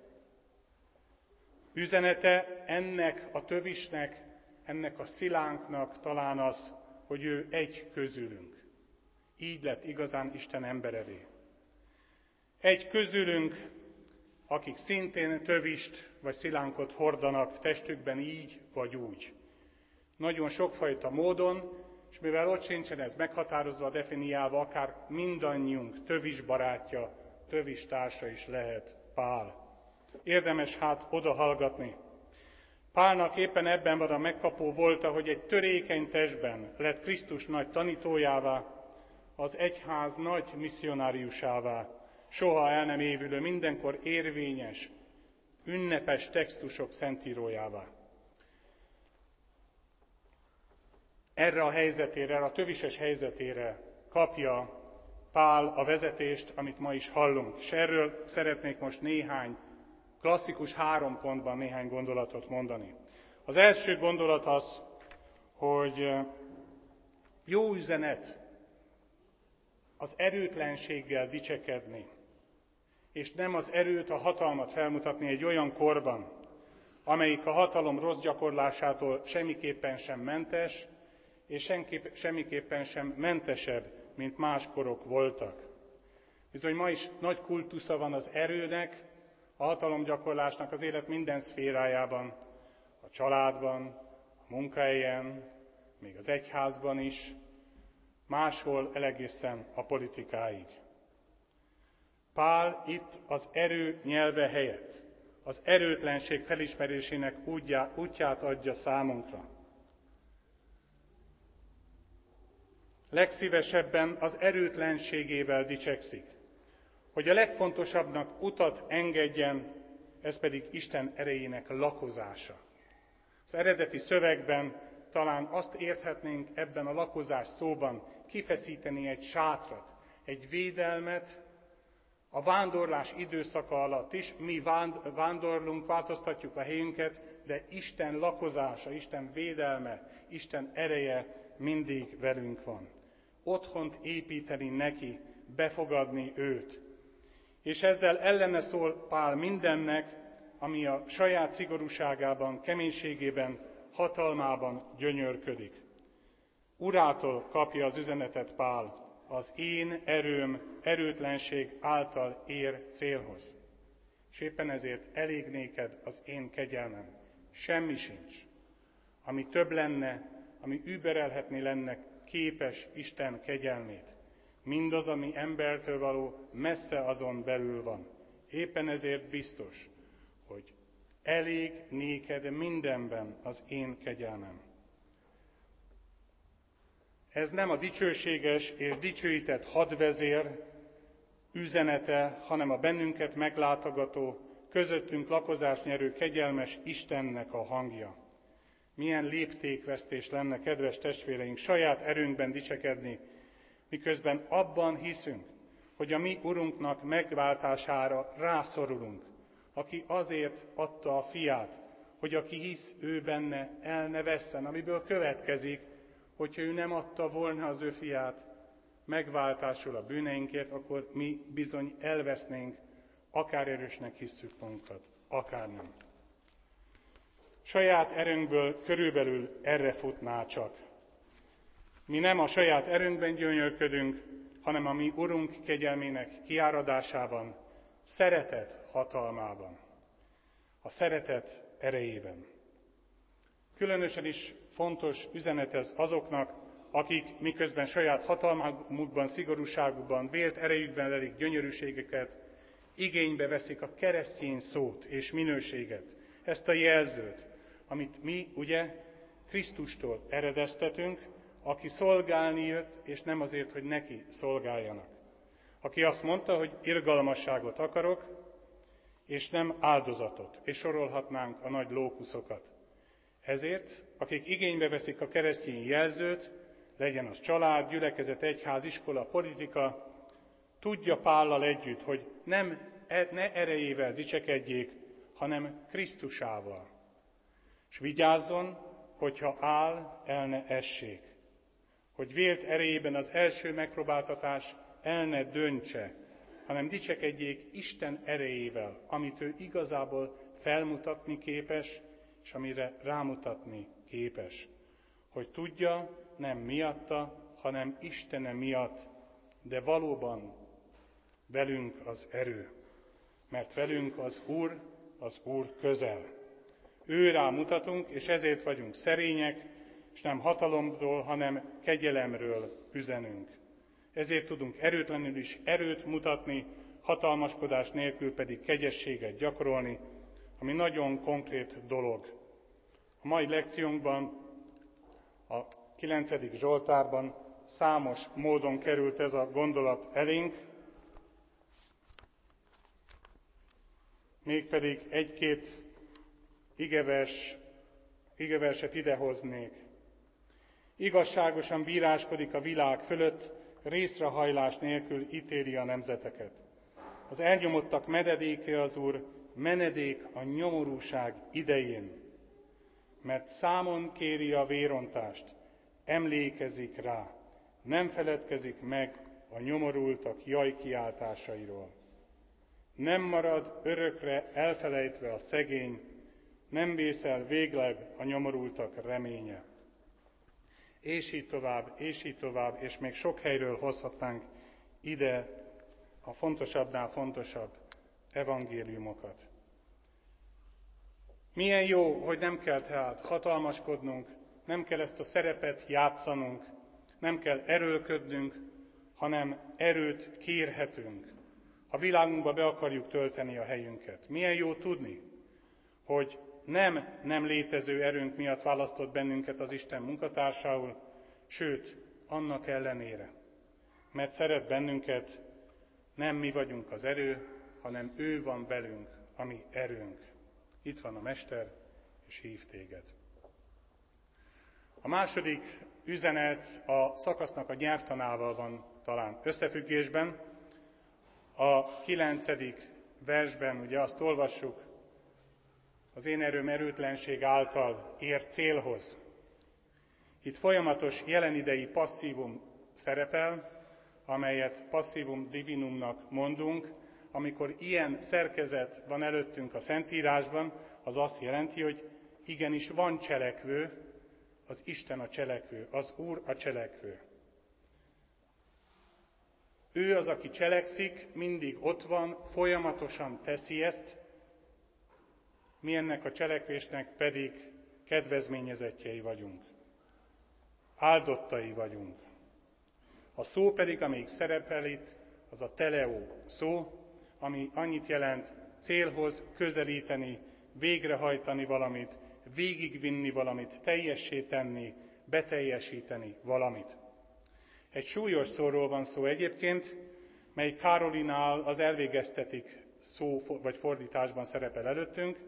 Üzenete ennek a tövisnek, ennek a szilánknak talán az, hogy ő egy közülünk. Így lett igazán Isten emberevé. Egy közülünk, akik szintén tövist vagy szilánkot hordanak testükben így vagy úgy. Nagyon sokfajta módon, és mivel ott sincsen ez meghatározva, definiálva, akár mindannyiunk tövis barátja, tövis társa is lehet Pál. Érdemes hát odahallgatni. Pálnak éppen ebben van a megkapó volta, hogy egy törékeny testben lett Krisztus nagy tanítójává, az egyház nagy misszionáriusává, soha el nem évülő, mindenkor érvényes, ünnepes textusok szentírójává. Erre a helyzetére, erre a tövises helyzetére kapja Pál a vezetést, amit ma is hallunk. És erről szeretnék most néhány klasszikus 3 pontban néhány gondolatot mondani. Az első gondolat az, hogy jó üzenet az erőtlenséggel dicsekedni, és nem az erőt, a hatalmat felmutatni egy olyan korban, amelyik a hatalom rossz gyakorlásától semmiképpen sem mentes, és semmiképpen sem mentesebb, mint más korok voltak. Bizony ma is nagy kultusza van az erőnek, a hatalomgyakorlásnak az élet minden szférájában, a családban, a munkahelyen, még az egyházban is, máshol egészen a politikáig. Pál itt az erő nyelve helyett az erőtlenség felismerésének útját adja számunkra. Legszívesebben az erőtlenségével dicsekszik, hogy a legfontosabbnak utat engedjen, ez pedig Isten erejének lakozása. Az eredeti szövegben talán azt érthetnénk ebben a lakozás szóban, kifeszíteni egy sátrat, egy védelmet, a vándorlás időszaka alatt is. Mi vándorlunk, változtatjuk a helyünket, de Isten lakozása, Isten védelme, Isten ereje mindig velünk van. Otthont építeni neki, befogadni őt. És ezzel ellene szól Pál mindennek, ami a saját szigorúságában, keménységében, hatalmában gyönyörködik. Urától kapja az üzenetet Pál, az én erőm erőtlenség által ér célhoz. És éppen ezért elég néked az én kegyelmem. Semmi sincs, ami több lenne, ami überelhetné lenne képes Isten kegyelmét. Mindaz, ami embertől való, messze azon belül van. Éppen ezért biztos, hogy elég néked mindenben az én kegyelmem. Ez nem a dicsőséges és dicsőített hadvezér, üzenete, hanem a bennünket meglátogató, közöttünk lakozást nyerő kegyelmes Istennek a hangja. Milyen léptékvesztés lenne, kedves testvéreink, saját erőnkben dicsekedni, miközben abban hiszünk, hogy a mi Urunknak megváltására rászorulunk, aki azért adta a fiát, hogy aki hisz ő benne, el ne vesszen, amiből következik, hogyha ő nem adta volna az ő fiát megváltásul a bűneinkért, akkor mi bizony elvesznénk, akár erősnek hisszük magunkat, akár nem. Saját erőnkből körülbelül erre futná csak. Mi nem a saját erőnkben gyönyörködünk, hanem a mi Urunk kegyelmének kiáradásában, szeretet hatalmában, a szeretet erejében. Különösen is fontos üzenet ez azoknak, akik miközben saját hatalmukban, szigorúságukban, vélt erejükben lelik gyönyörűségeket, igénybe veszik a keresztény szót és minőséget, ezt a jelzőt, amit mi ugye Krisztustól eredeztetünk, aki szolgálni jött, és nem azért, hogy neki szolgáljanak. Aki azt mondta, hogy irgalmasságot akarok, és nem áldozatot, és sorolhatnánk a nagy lókuszokat. Ezért, akik igénybe veszik a keresztény jelzőt, legyen az család, gyülekezet, egyház, iskola, politika, tudja Pállal együtt, hogy ne erejével dicsekedjék, hanem Krisztusával. És vigyázzon, hogyha áll, el ne essék. Hogy vélt erejében az első megpróbáltatás el ne döntse, hanem dicsekedjék Isten erejével, amit ő igazából felmutatni képes, és amire rámutatni képes. Hogy tudja, nem miatta, hanem Istene miatt, de valóban velünk az erő. Mert velünk az Úr közel. Ő rá mutatunk, és ezért vagyunk szerények, és nem hatalomról, hanem kegyelemről üzenünk. Ezért tudunk erőtlenül is erőt mutatni, hatalmaskodás nélkül pedig kegyességet gyakorolni, ami nagyon konkrét dolog. A mai lekciónkban, a 9. Zsoltárban számos módon került ez a gondolat elénk, mégpedig egy-két igeverset idehoznék. Igazságosan bíráskodik a világ fölött, részrehajlás nélkül ítéli a nemzeteket. Az elnyomottak menedéke az Úr, menedék a nyomorúság idején, mert számon kéri a vérontást, emlékezik rá, nem feledkezik meg a nyomorultak jajkiáltásairól. Nem marad örökre elfelejtve a szegény, nem vészel végleg a nyomorultak reménye. És így tovább, és még sok helyről hozhatnánk ide a fontosabbnál fontosabb evangéliumokat. Milyen jó, hogy nem kell tehát hatalmaskodnunk, nem kell ezt a szerepet játszanunk, nem kell erőlködnünk, hanem erőt kérhetünk. A világunkba be akarjuk tölteni a helyünket. Milyen jó tudni, hogy nem létező erőnk miatt választott bennünket az Isten munkatársául, sőt, annak ellenére. Mert szeret bennünket, nem mi vagyunk az erő, hanem ő van velünk, a mi erőnk. Itt van a Mester, és hív téged. A második üzenet a szakasznak a nyelvtanával van talán összefüggésben. A 9. versben ugye azt olvassuk, az én erőm erőtlenség által ér célhoz. Itt folyamatos jelenidei passzívum szerepel, amelyet passzívum divinumnak mondunk. Amikor ilyen szerkezet van előttünk a Szentírásban, az azt jelenti, hogy igenis van cselekvő, az Isten a cselekvő, az Úr a cselekvő. Ő az, aki cselekszik, mindig ott van, folyamatosan teszi ezt, mi ennek a cselekvésnek pedig kedvezményezettjei vagyunk. Áldottai vagyunk. A szó pedig, amelyik szerepel itt, az a teleo szó, ami annyit jelent célhoz közelíteni, végrehajtani valamit, végigvinni valamit, teljessé tenni, beteljesíteni valamit. Egy súlyos szóról van szó egyébként, mely Károlinál az elvégeztetik szó vagy fordításban szerepel előttünk.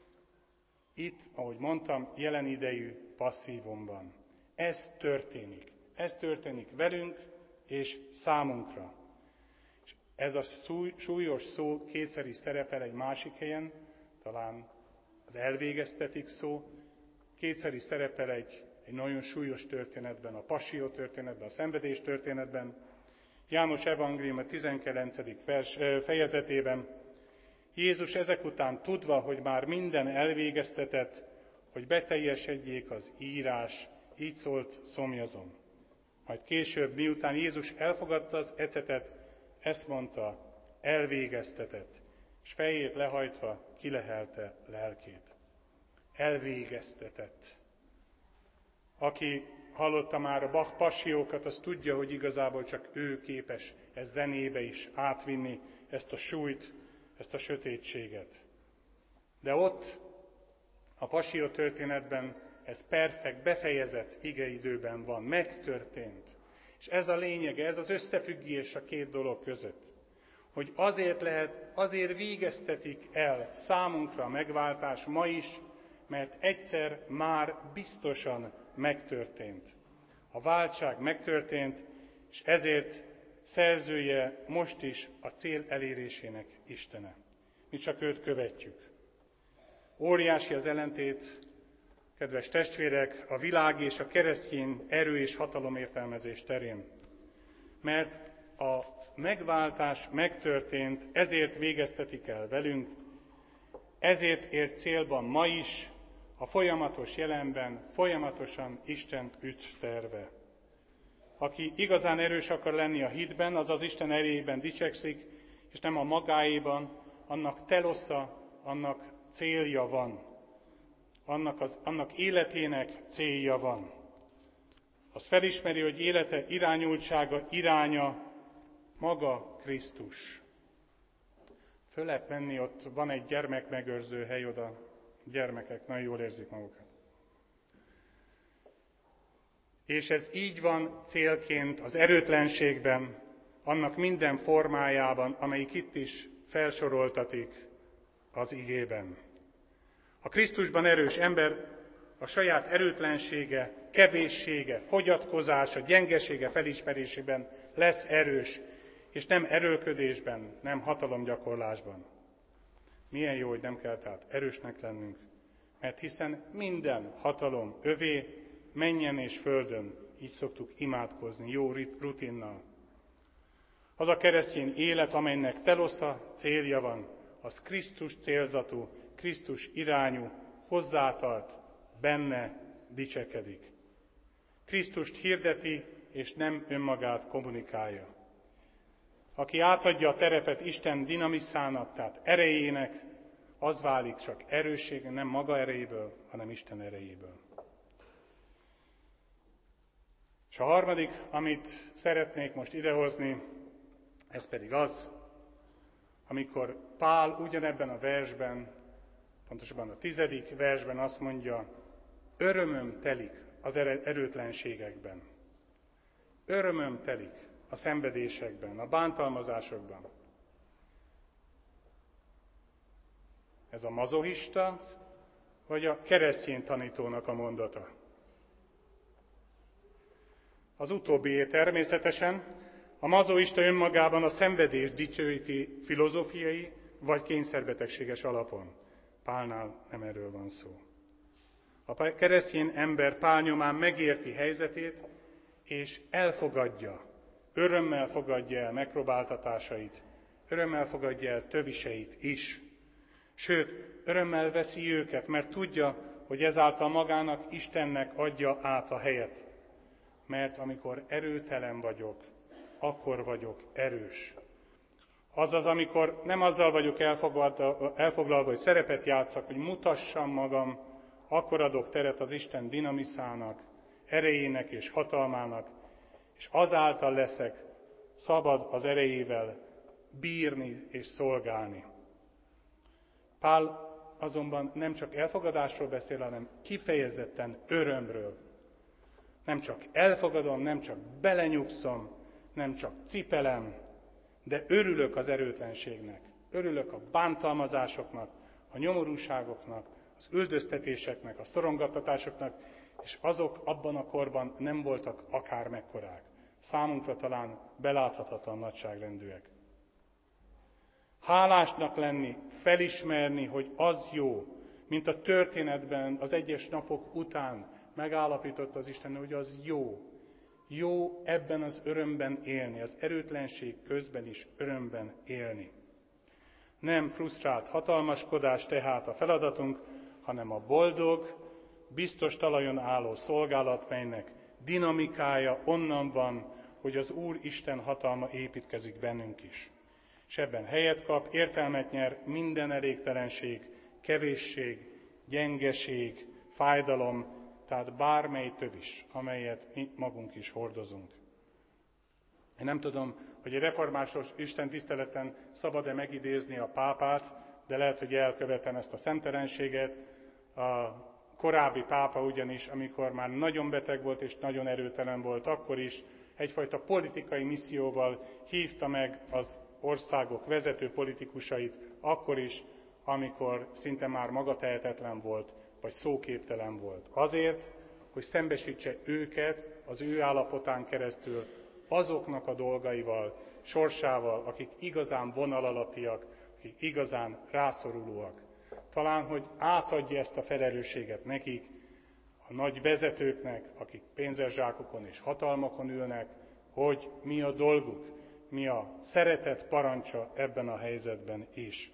Itt, ahogy mondtam, jelen idejű passzívumban. Ez történik. Ez történik velünk és számunkra. És ez a súlyos szó kétszer is szerepel egy másik helyen, talán az elvégeztetik szó, kétszer is szerepel egy nagyon súlyos történetben, a passió történetben, a szenvedés történetben. János evangélium a 19. fejezetében Jézus ezek után tudva, hogy már minden elvégeztetett, hogy beteljesedjék az írás, így szólt szomjazom. Majd később, miután Jézus elfogadta az ecetet, ezt mondta, elvégeztetett, és fejét lehajtva kilehelte lelkét. Elvégeztetett. Aki hallotta már a Bach passiókat, az tudja, hogy igazából csak ő képes ezt zenébe is átvinni, ezt a súlyt, ezt a sötétséget. De ott, a passió történetben ez perfekt, befejezett igeidőben van, megtörtént. És ez a lényege, ez az összefüggés a két dolog között. Hogy azért végeztetik el számunkra a megváltás ma is, mert egyszer már biztosan megtörtént. A váltság megtörtént, és ezért szerzője most is a cél elérésének Istene. Mi csak őt követjük. Óriási az ellentét, kedves testvérek, a világ és a keresztény erő és hatalom értelmezés terén. Mert a megváltás megtörtént, ezért végeztetik el velünk, ezért ért célban ma is, a folyamatos jelenben, folyamatosan Istent üdvterve. Aki igazán erős akar lenni a hitben, az az Isten erejében dicsekszik, és nem a magáéban, annak telosza, annak célja van. Annak életének célja van. Az felismeri, hogy élete irányultsága, iránya maga Krisztus. Föl lehet menni, ott van egy gyermekmegőrző hely oda. Gyermekek nagyon jól érzik magukat. És ez így van célként az erőtlenségben, annak minden formájában, amelyik itt is felsoroltatik az igében. A Krisztusban erős ember a saját erőtlensége, kevéssége, fogyatkozása, gyengesége felismerésében lesz erős, és nem erőlködésben, nem hatalomgyakorlásban. Milyen jó, hogy nem kell tehát erősnek lennünk, mert hiszen minden hatalom övé, mennyen és földön, így szoktuk imádkozni, jó rutinnal. Az a keresztény élet, amelynek telosza, célja van, az Krisztus célzatú, Krisztus irányú, hozzátart, benne dicsekedik. Krisztust hirdeti, és nem önmagát kommunikálja. Aki átadja a terepet Isten dinamiszának, tehát erejének, az válik csak erőssége, nem maga erejéből, hanem Isten erejéből. És a harmadik, amit szeretnék most idehozni, ez pedig az, amikor Pál ugyanebben a versben, pontosabban a 10. versben azt mondja, örömöm telik az erőtlenségekben. Örömöm telik a szenvedésekben, a bántalmazásokban. Ez a mazochista, vagy a keresztény tanítónak a mondata? Az utóbbié természetesen, a mazochista önmagában a szenvedés dicsőíti filozófiai vagy kényszerbetegséges alapon. Pálnál nem erről van szó. A keresztény ember Pál nyomán megérti helyzetét, és elfogadja, örömmel fogadja el megpróbáltatásait, örömmel fogadja el töviseit is. Sőt, örömmel veszi őket, mert tudja, hogy ezáltal magának, Istennek adja át a helyet. Mert amikor erőtelen vagyok, akkor vagyok erős. Azaz, amikor nem azzal vagyok elfoglalva, hogy szerepet játszak, hogy mutassam magam, akkor adok teret az Isten dinamiszának, erejének és hatalmának, és azáltal leszek szabad az erejével bírni és szolgálni. Pál azonban nem csak elfogadásról beszél, hanem kifejezetten örömről. Nem csak elfogadom, nem csak belenyugszom, nem csak cipelem, de örülök az erőtlenségnek, örülök a bántalmazásoknak, a nyomorúságoknak, az üldöztetéseknek, a szorongattatásoknak, és azok abban a korban nem voltak akármekkorák. Számunkra talán beláthatatlan nagyságrendűek. Hálásnak lenni, felismerni, hogy az jó, mint a történetben az egyes napok után megállapította az Isten, hogy az jó. Jó ebben az örömben élni, az erőtlenség közben is örömben élni. Nem frusztrált hatalmaskodás tehát a feladatunk, hanem a boldog, biztos talajon álló szolgálat, melynek dinamikája onnan van, hogy az Úr Isten hatalma építkezik bennünk is. És ebben helyet kap, értelmet nyer minden elégtelenség, kevésség, gyengeség, fájdalom, tehát bármely tövis, amelyet mi magunk is hordozunk. Én nem tudom, hogy egy református Isten tiszteleten szabad-e megidézni a pápát, de lehet, hogy elkövetem ezt a szemtelenséget. A korábbi pápa ugyanis, amikor már nagyon beteg volt és nagyon erőtelen volt, akkor is egyfajta politikai misszióval hívta meg az országok vezető politikusait, akkor is, amikor szinte már magatehetetlen volt, vagy szóképtelen volt. Azért, hogy szembesítse őket az ő állapotán keresztül azoknak a dolgaival, sorsával, akik igazán vonalalatiak, akik igazán rászorulóak. Talán, hogy átadja ezt a felelősséget nekik, a nagy vezetőknek, akik pénzes-zsákokon és hatalmakon ülnek, hogy mi a dolguk, mi a szeretet parancsa ebben a helyzetben is.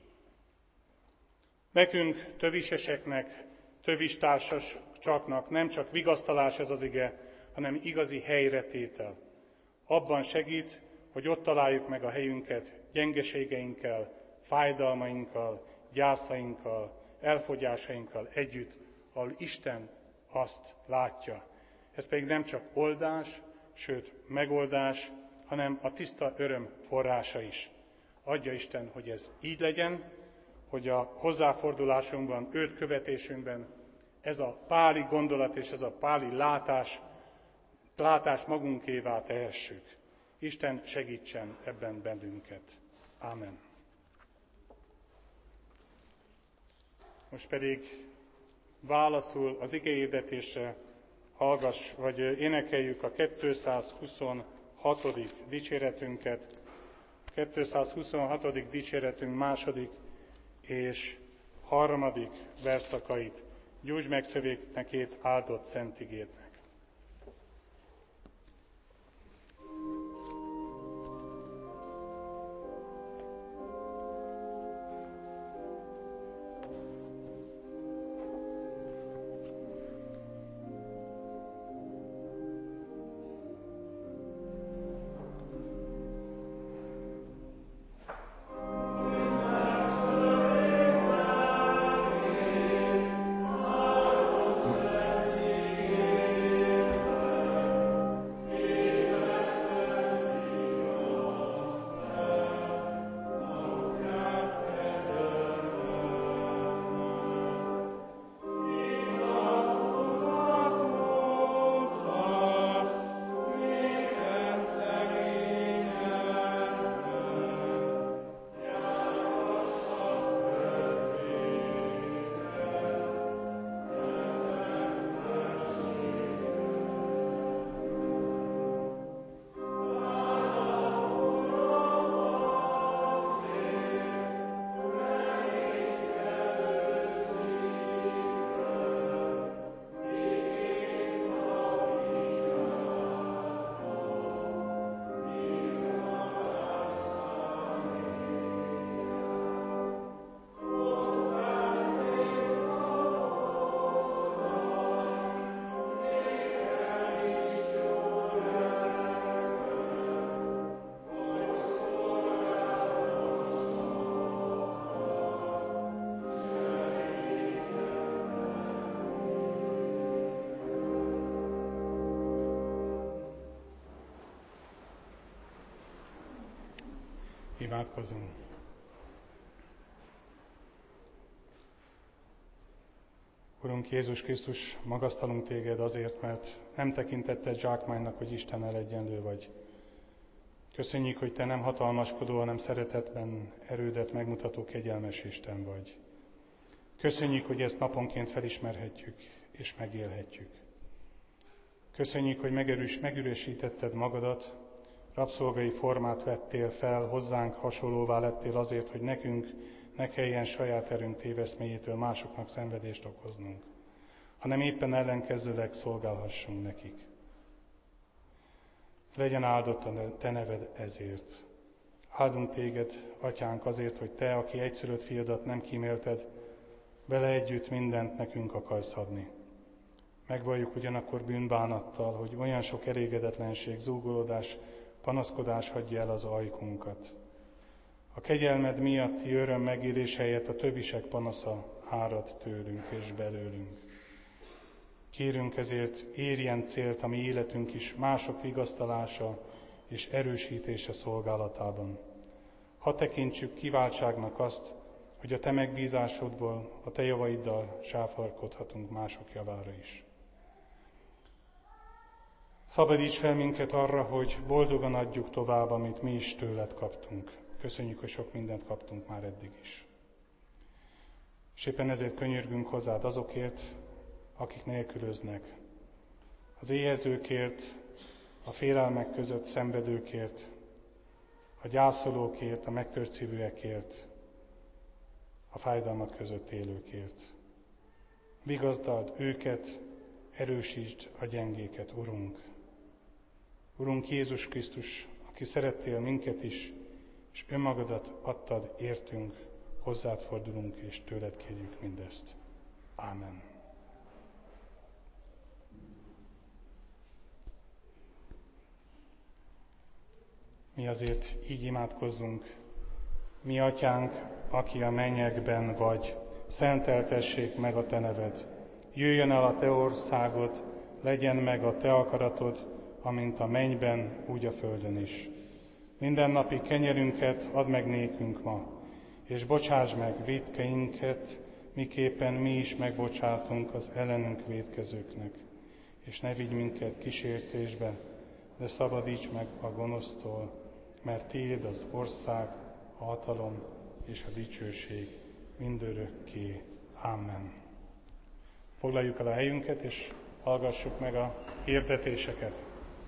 Nekünk, töviseseknek, tövistársasaknak nem csak vigasztalás ez az ige, hanem igazi helyretétel. Abban segít, hogy ott találjuk meg a helyünket gyengeségeinkkel, fájdalmainkkal, gyászainkkal, elfogyásainkkal együtt, ahol Isten azt látja. Ez pedig nem csak oldás, sőt megoldás, hanem a tiszta öröm forrása is. Adja Isten, hogy ez így legyen, hogy a hozzáfordulásunkban, őt követésünkben ez a páli gondolat és ez a páli látás magunkévá tehessük. Isten segítsen ebben bennünket. Ámen. Most pedig válaszul az igéhirdetésre hallgass, vagy énekeljük a 226. dicséretünket, 226. dicséretünk második és harmadik verszakait. Gyújtsd meg szövégnekét áldott szent igédnek. Imádkozzunk. Urunk Jézus Krisztus, magasztalunk Téged azért, mert nem tekintetted zsákmánynak, hogy Istennel egyenlő vagy. Köszönjük, hogy Te nem hatalmaskodó, hanem szeretetben erődet megmutató kegyelmes Isten vagy. Köszönjük, hogy ezt naponként felismerhetjük és megélhetjük. Köszönjük, hogy megüresítetted magadat, rabszolgai formát vettél fel, hozzánk hasonlóvá lettél azért, hogy nekünk ne kelljen saját erőnk téveszméjétől másoknak szenvedést okoznunk, hanem éppen ellenkezőleg szolgálhassunk nekik. Legyen áldott a Te neved ezért. Áldunk Téged, Atyánk, azért, hogy Te, aki egyszülött fiadat nem kímélted, vele együtt mindent nekünk akarsz adni. Megvalljuk ugyanakkor bűnbánattal, hogy olyan sok elégedetlenség, zúgolódás, panaszkodás hagyja el az ajkunkat. A kegyelmed miatti öröm megélés helyett a többisek panasza árad tőlünk és belőlünk. Kérünk ezért, érjen célt a mi életünk is mások vigasztalása és erősítése szolgálatában. Ha tekintsük kiváltságnak azt, hogy a Te megbízásodból, a Te javaiddal sáfalkodhatunk mások javára is. Szabadíts fel minket arra, hogy boldogan adjuk tovább, amit mi is tőled kaptunk. Köszönjük, hogy sok mindent kaptunk már eddig is. És éppen ezért könyörgünk hozzád azokért, akik nélkülöznek. Az éhezőkért, a félelmek között szenvedőkért, a gyászolókért, a megtört szívűekért, a fájdalmak között élőkért. Vigasztald őket, erősítsd a gyengéket, Urunk. Urunk Jézus Krisztus, aki szerettél minket is, és önmagadat adtad értünk, hozzád fordulunk, és tőled kérjük mindezt. Ámen. Mi azért így imádkozzunk. Mi Atyánk, aki a mennyekben vagy, szenteltessék meg a Te neved. Jöjjön el a Te országod, legyen meg a Te akaratod, amint a mennyben, úgy a földön is. Mindennapi kenyerünket add meg nékünk ma, és bocsáss meg vétkeinket, miképpen mi is megbocsátunk az ellenünk vétkezőknek. És ne vigy minket kísértésbe, de szabadíts meg a gonosztól, mert Tiéd az ország, a hatalom és a dicsőség mindörökké. Amen. Foglaljuk el a helyünket, és hallgassuk meg a hirdetéseket.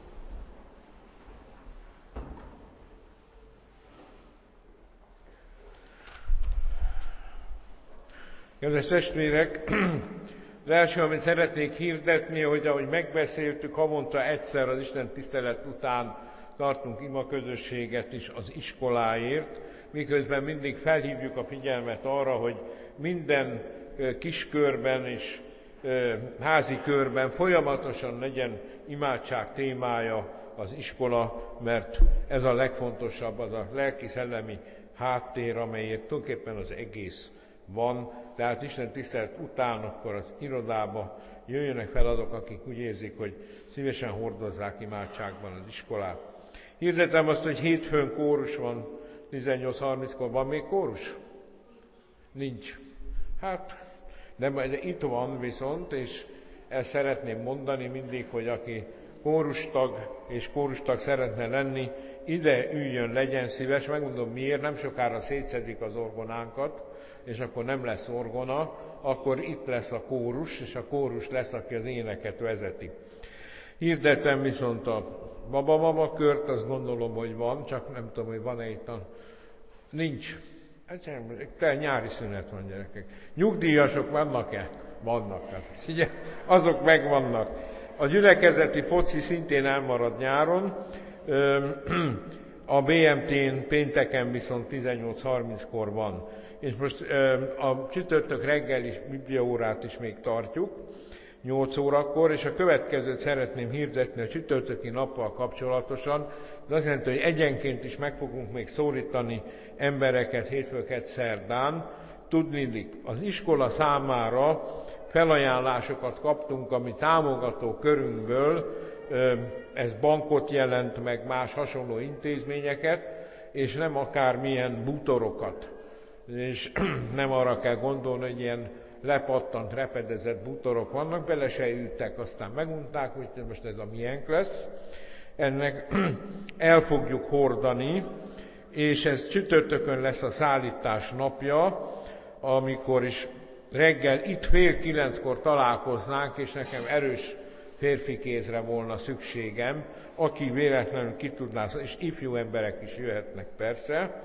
Kedves testvérek, az első, amit szeretnék hirdetni, hogy ahogy megbeszéltük, havonta egyszer az Isten tisztelet után tartunk imaközösséget is az iskoláért, miközben mindig felhívjuk a figyelmet arra, hogy minden kiskörben és házi körben folyamatosan legyen imádság témája az iskola, mert ez a legfontosabb, az a lelki-szellemi háttér, amelyért tulajdonképpen az egész van. Tehát Isten tisztelet után akkor az irodába jöjjönek fel azok, akik úgy érzik, hogy szívesen hordozzák imádságban az iskolát. Hirdetem azt, hogy hétfőn kórus van, 18:30-kor. Van még kórus? Nincs. Hát, de itt van viszont, és ezt szeretném mondani mindig, hogy aki kórustag és kórustag szeretne lenni, ide üljön, legyen szíves. Megmondom miért, nem sokára szétszedik az orgonánkat, és akkor nem lesz orgona, akkor itt lesz a kórus, és a kórus lesz, aki az éneket vezeti. Hirdetem viszont a baba-mama kört, azt gondolom, hogy van, csak nem tudom, hogy van-e itt Nincs. Nyári szünet van, gyerekek. Nyugdíjasok vannak-e? Vannak. Azok megvannak. A gyülekezeti foci szintén elmarad nyáron, a BMT-n pénteken viszont 18:30-kor van. És most a csütörtök reggeli bibliaórát is még tartjuk, 8 órakor, és a következőt szeretném hirdetni a csütörtöki nappal kapcsolatosan. Ez azt jelenti, hogy egyenként is meg fogunk még szólítani embereket hétfőket szerdán. Tudniillik, az iskola számára felajánlásokat kaptunk, ami támogató körünkből, ez bankot jelent, meg más hasonló intézményeket, és nem akármilyen bútorokat. És nem arra kell gondolni, hogy ilyen lepattant, repedezett bútorok vannak, bele se ültek, aztán megunták, hogy most ez a miénk lesz. ennek el fogjuk hordani, és ez csütörtökön lesz a szállítás napja, amikor is reggel itt 8:30 találkoznánk, és nekem erős férfi kézre volna szükségem, aki véletlenül ki tudná, és ifjú emberek is jöhetnek persze,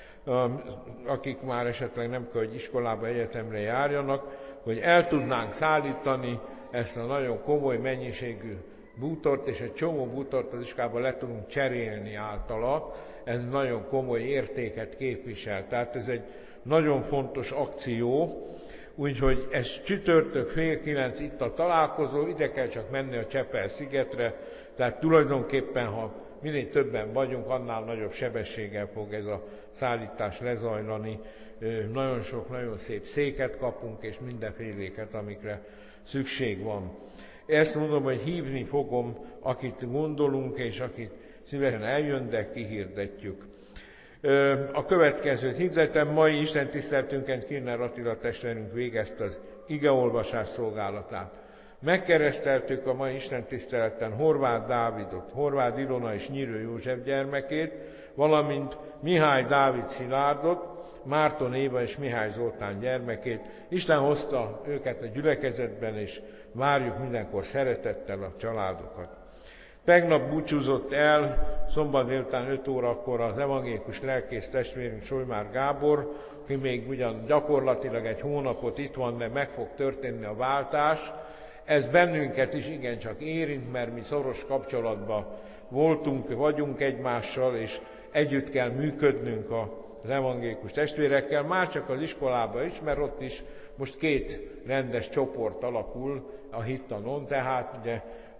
akik már esetleg nem kell, hogy iskolába, egyetemre járjanak, hogy el tudnánk szállítani ezt a nagyon komoly mennyiségű bútort, és egy csomó bútort az iskolában le tudunk cserélni általa, ez nagyon komoly értéket képvisel. Tehát ez egy nagyon fontos akció, úgyhogy ez csütörtök 8:30 itt a találkozó, ide kell csak menni a Csepel-szigetre, tehát tulajdonképpen, ha minél többen vagyunk, annál nagyobb sebességgel fog ez a szállítás lezajlani. Nagyon sok, nagyon szép széket kapunk, és mindenféléket, amikre szükség van. Ezt mondom, hogy hívni fogom, akit gondolunk, és akit szívesen eljön, de kihirdetjük. A következőt hirdetem, mai istentiszteletünken Kirner Attila testvérünk végezte az igeolvasás szolgálatát. Megkereszteltük a mai istentiszteleten Horváth Dávidot, Horváth Ilona és Nyírő József gyermekét, valamint Mihály Dávid Szilárdot, Márton Éva és Mihály Zoltán gyermekét. Isten hozta őket a gyülekezetben, és várjuk mindenkor szeretettel a családokat. Tegnap búcsúzott el, szombat délután 5 órakor az evangélikus lelkész testvérünk Solymár Gábor, aki még ugyan gyakorlatilag egy hónapot itt van, de meg fog történni a váltás. Ez bennünket is igencsak érint, mert mi szoros kapcsolatban vagyunk egymással, és együtt kell működnünk az evangélikus testvérekkel, már csak az iskolában is, mert ott is most 2 rendes csoport alakul a hittanon, tehát ugye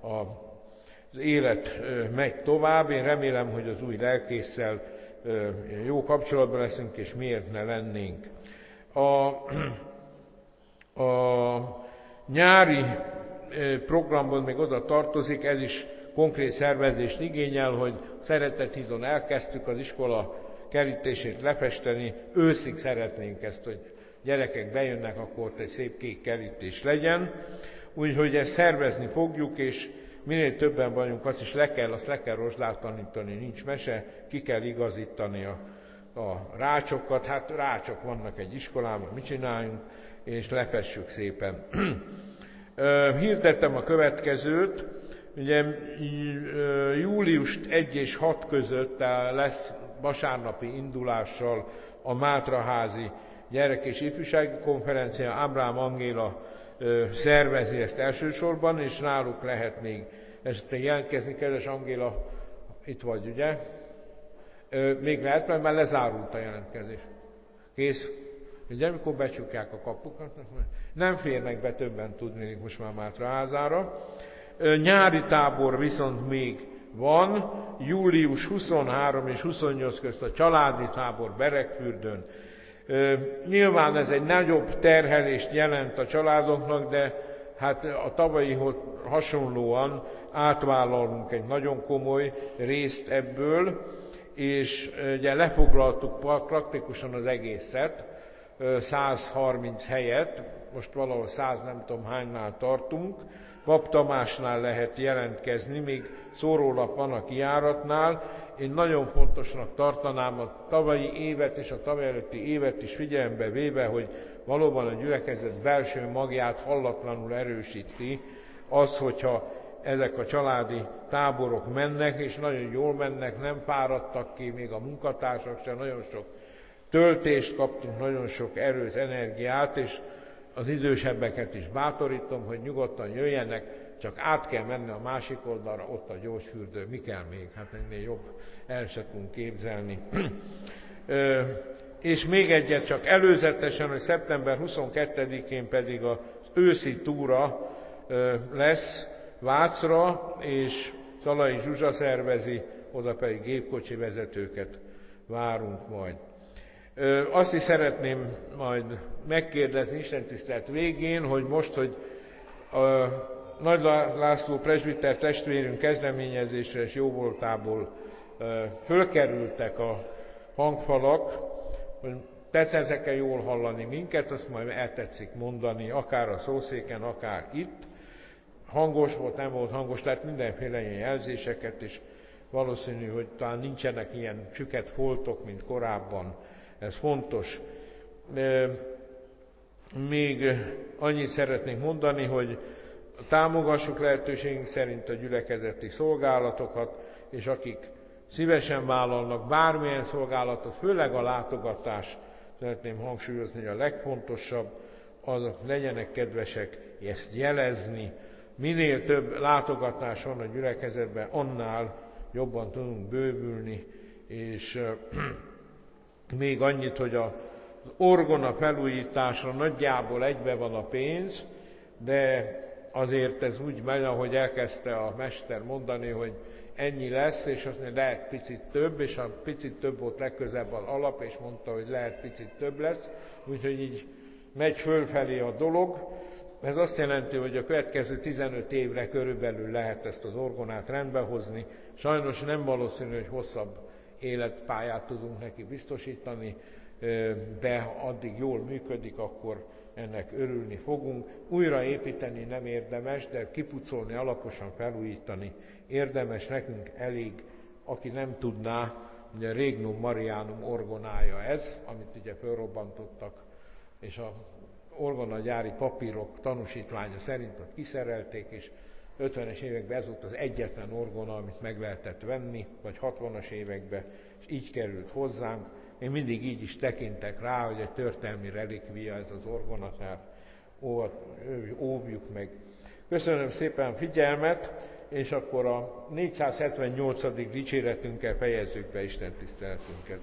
az élet megy tovább. Én remélem, hogy az új lelkésszel jó kapcsolatban leszünk, és miért ne lennénk. A nyári programban még oda tartozik, ez is konkrét szervezést igényel, hogy Szeretethídon elkezdtük az iskola kerítését lefesteni, őszig szeretnénk ezt, hogy gyerekek bejönnek, akkor ott egy szép kék kerítés legyen. Úgyhogy ezt szervezni fogjuk, és minél többen vagyunk, azt le kell rozsdáltanítani, nincs mese, ki kell igazítani a rácsokat. Hát rácsok vannak egy iskolában, mit csináljunk, és lefessük szépen. Hirdettem a következőt, ugye július 1 és 6 között lesz vasárnapi indulással a Mátraházi gyerek- és ifjúsági konferencia. Ábrám Angéla szervezi ezt elsősorban, és náluk lehet még esetleg jelentkezni. Kedves Angéla, itt vagy, ugye? Még lehet, mert már lezárult a jelentkezés. Kész? Ugye, amikor becsukják a kapukat, nem férnek be többen, tudnék most már Mátraházára. Nyári tábor viszont még van, július 23 és 28 közt a családi tábor Beregfürdőn. Nyilván ez egy nagyobb terhelést jelent a családoknak, de hát a tavalyihoz hasonlóan átvállalunk egy nagyon komoly részt ebből, és ugye lefoglaltuk praktikusan az egészet, 130 helyet, most valahol 100 nem tudom hánynál tartunk. Pap Tamásnál lehet jelentkezni, még szórólap van a kijáratnál. Én nagyon fontosnak tartanám a tavalyi évet és a tavaly előtti évet is figyelembe véve, hogy valóban a gyülekezet belső magját hallatlanul erősíti az, hogyha ezek a családi táborok mennek, és nagyon jól mennek, nem fáradtak ki, még a munkatársak sem, nagyon sok töltést kaptunk, nagyon sok erőt, energiát, és az idősebbeket is bátorítom, hogy nyugodtan jöjjenek, csak át kell menni a másik oldalra, ott a gyógyfürdő, mi kell még? Hát ennél jobb el se tudunk képzelni. És még egyet csak előzetesen, hogy szeptember 22-én pedig az őszi túra lesz Vácra, és Szalai Zsuzsa szervezi, oda pedig gépkocsi vezetőket várunk majd. Azt is szeretném majd megkérdezni istentisztelet végén, hogy most, hogy Nagy László presbiter testvérünk kezdeményezésre és jóvoltából fölkerültek a hangfalak, hogy persze ezekkel jól hallani minket, azt majd eltetszik mondani, akár a szószéken, akár itt. Hangos volt, nem volt hangos, tehát mindenféle ilyen jelzéseket is valószínű, hogy talán nincsenek ilyen csüket foltok, mint korábban. Ez fontos. Még annyit szeretnék mondani, hogy támogassuk lehetőségünk szerint a gyülekezeti szolgálatokat, és akik szívesen vállalnak bármilyen szolgálatot, főleg a látogatás, szeretném hangsúlyozni, hogy a legfontosabb, azok legyenek kedvesek ezt jelezni. Minél több látogatás van a gyülekezetben, annál jobban tudunk bővülni, és még annyit, hogy az orgona felújításra nagyjából egybe van a pénz, de azért ez úgy megy, ahogy elkezdte a mester mondani, hogy ennyi lesz, és azt mondja, lehet picit több, és a picit több volt legközebb az alap, és mondta, hogy lehet picit több lesz, úgyhogy így megy fölfelé a dolog. Ez azt jelenti, hogy a következő 15 évre körülbelül lehet ezt az orgonát rendbehozni. Sajnos nem valószínű, hogy hosszabb életpályát tudunk neki biztosítani, de addig jól működik, akkor ennek örülni fogunk. Újraépíteni nem érdemes, de kipucolni, alaposan felújítani érdemes. Nekünk elég, aki nem tudná, ugye a Regnum Marianum orgonája ez, amit ugye felrobbantottak, és a orgonagyári papírok tanúsítványa szerint ott kiszerelték, és 50-es években ez volt az egyetlen orgona, amit meg lehetett venni, vagy 60-as években, és így került hozzánk. Én mindig így is tekintek rá, hogy egy történelmi relikvia ez az orgona, tehát óvjuk meg. Köszönöm szépen a figyelmet, és akkor a 478. dicséretünkkel fejezzük be Isten tiszteletünket.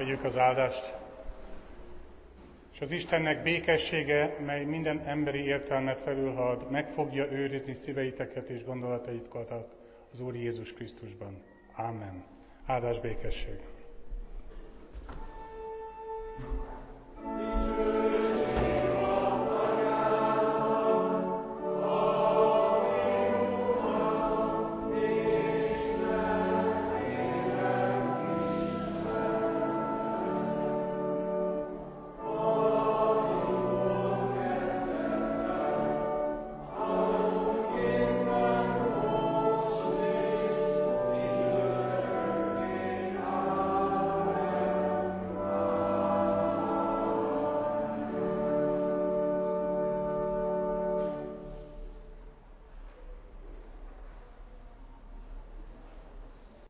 Tegyük az áldást. És az Istennek békessége, mely minden emberi értelmet felülhalad, meg fogja őrizni szíveiteket és gondolataitokat az Úr Jézus Krisztusban. Ámen. Áldás békesség.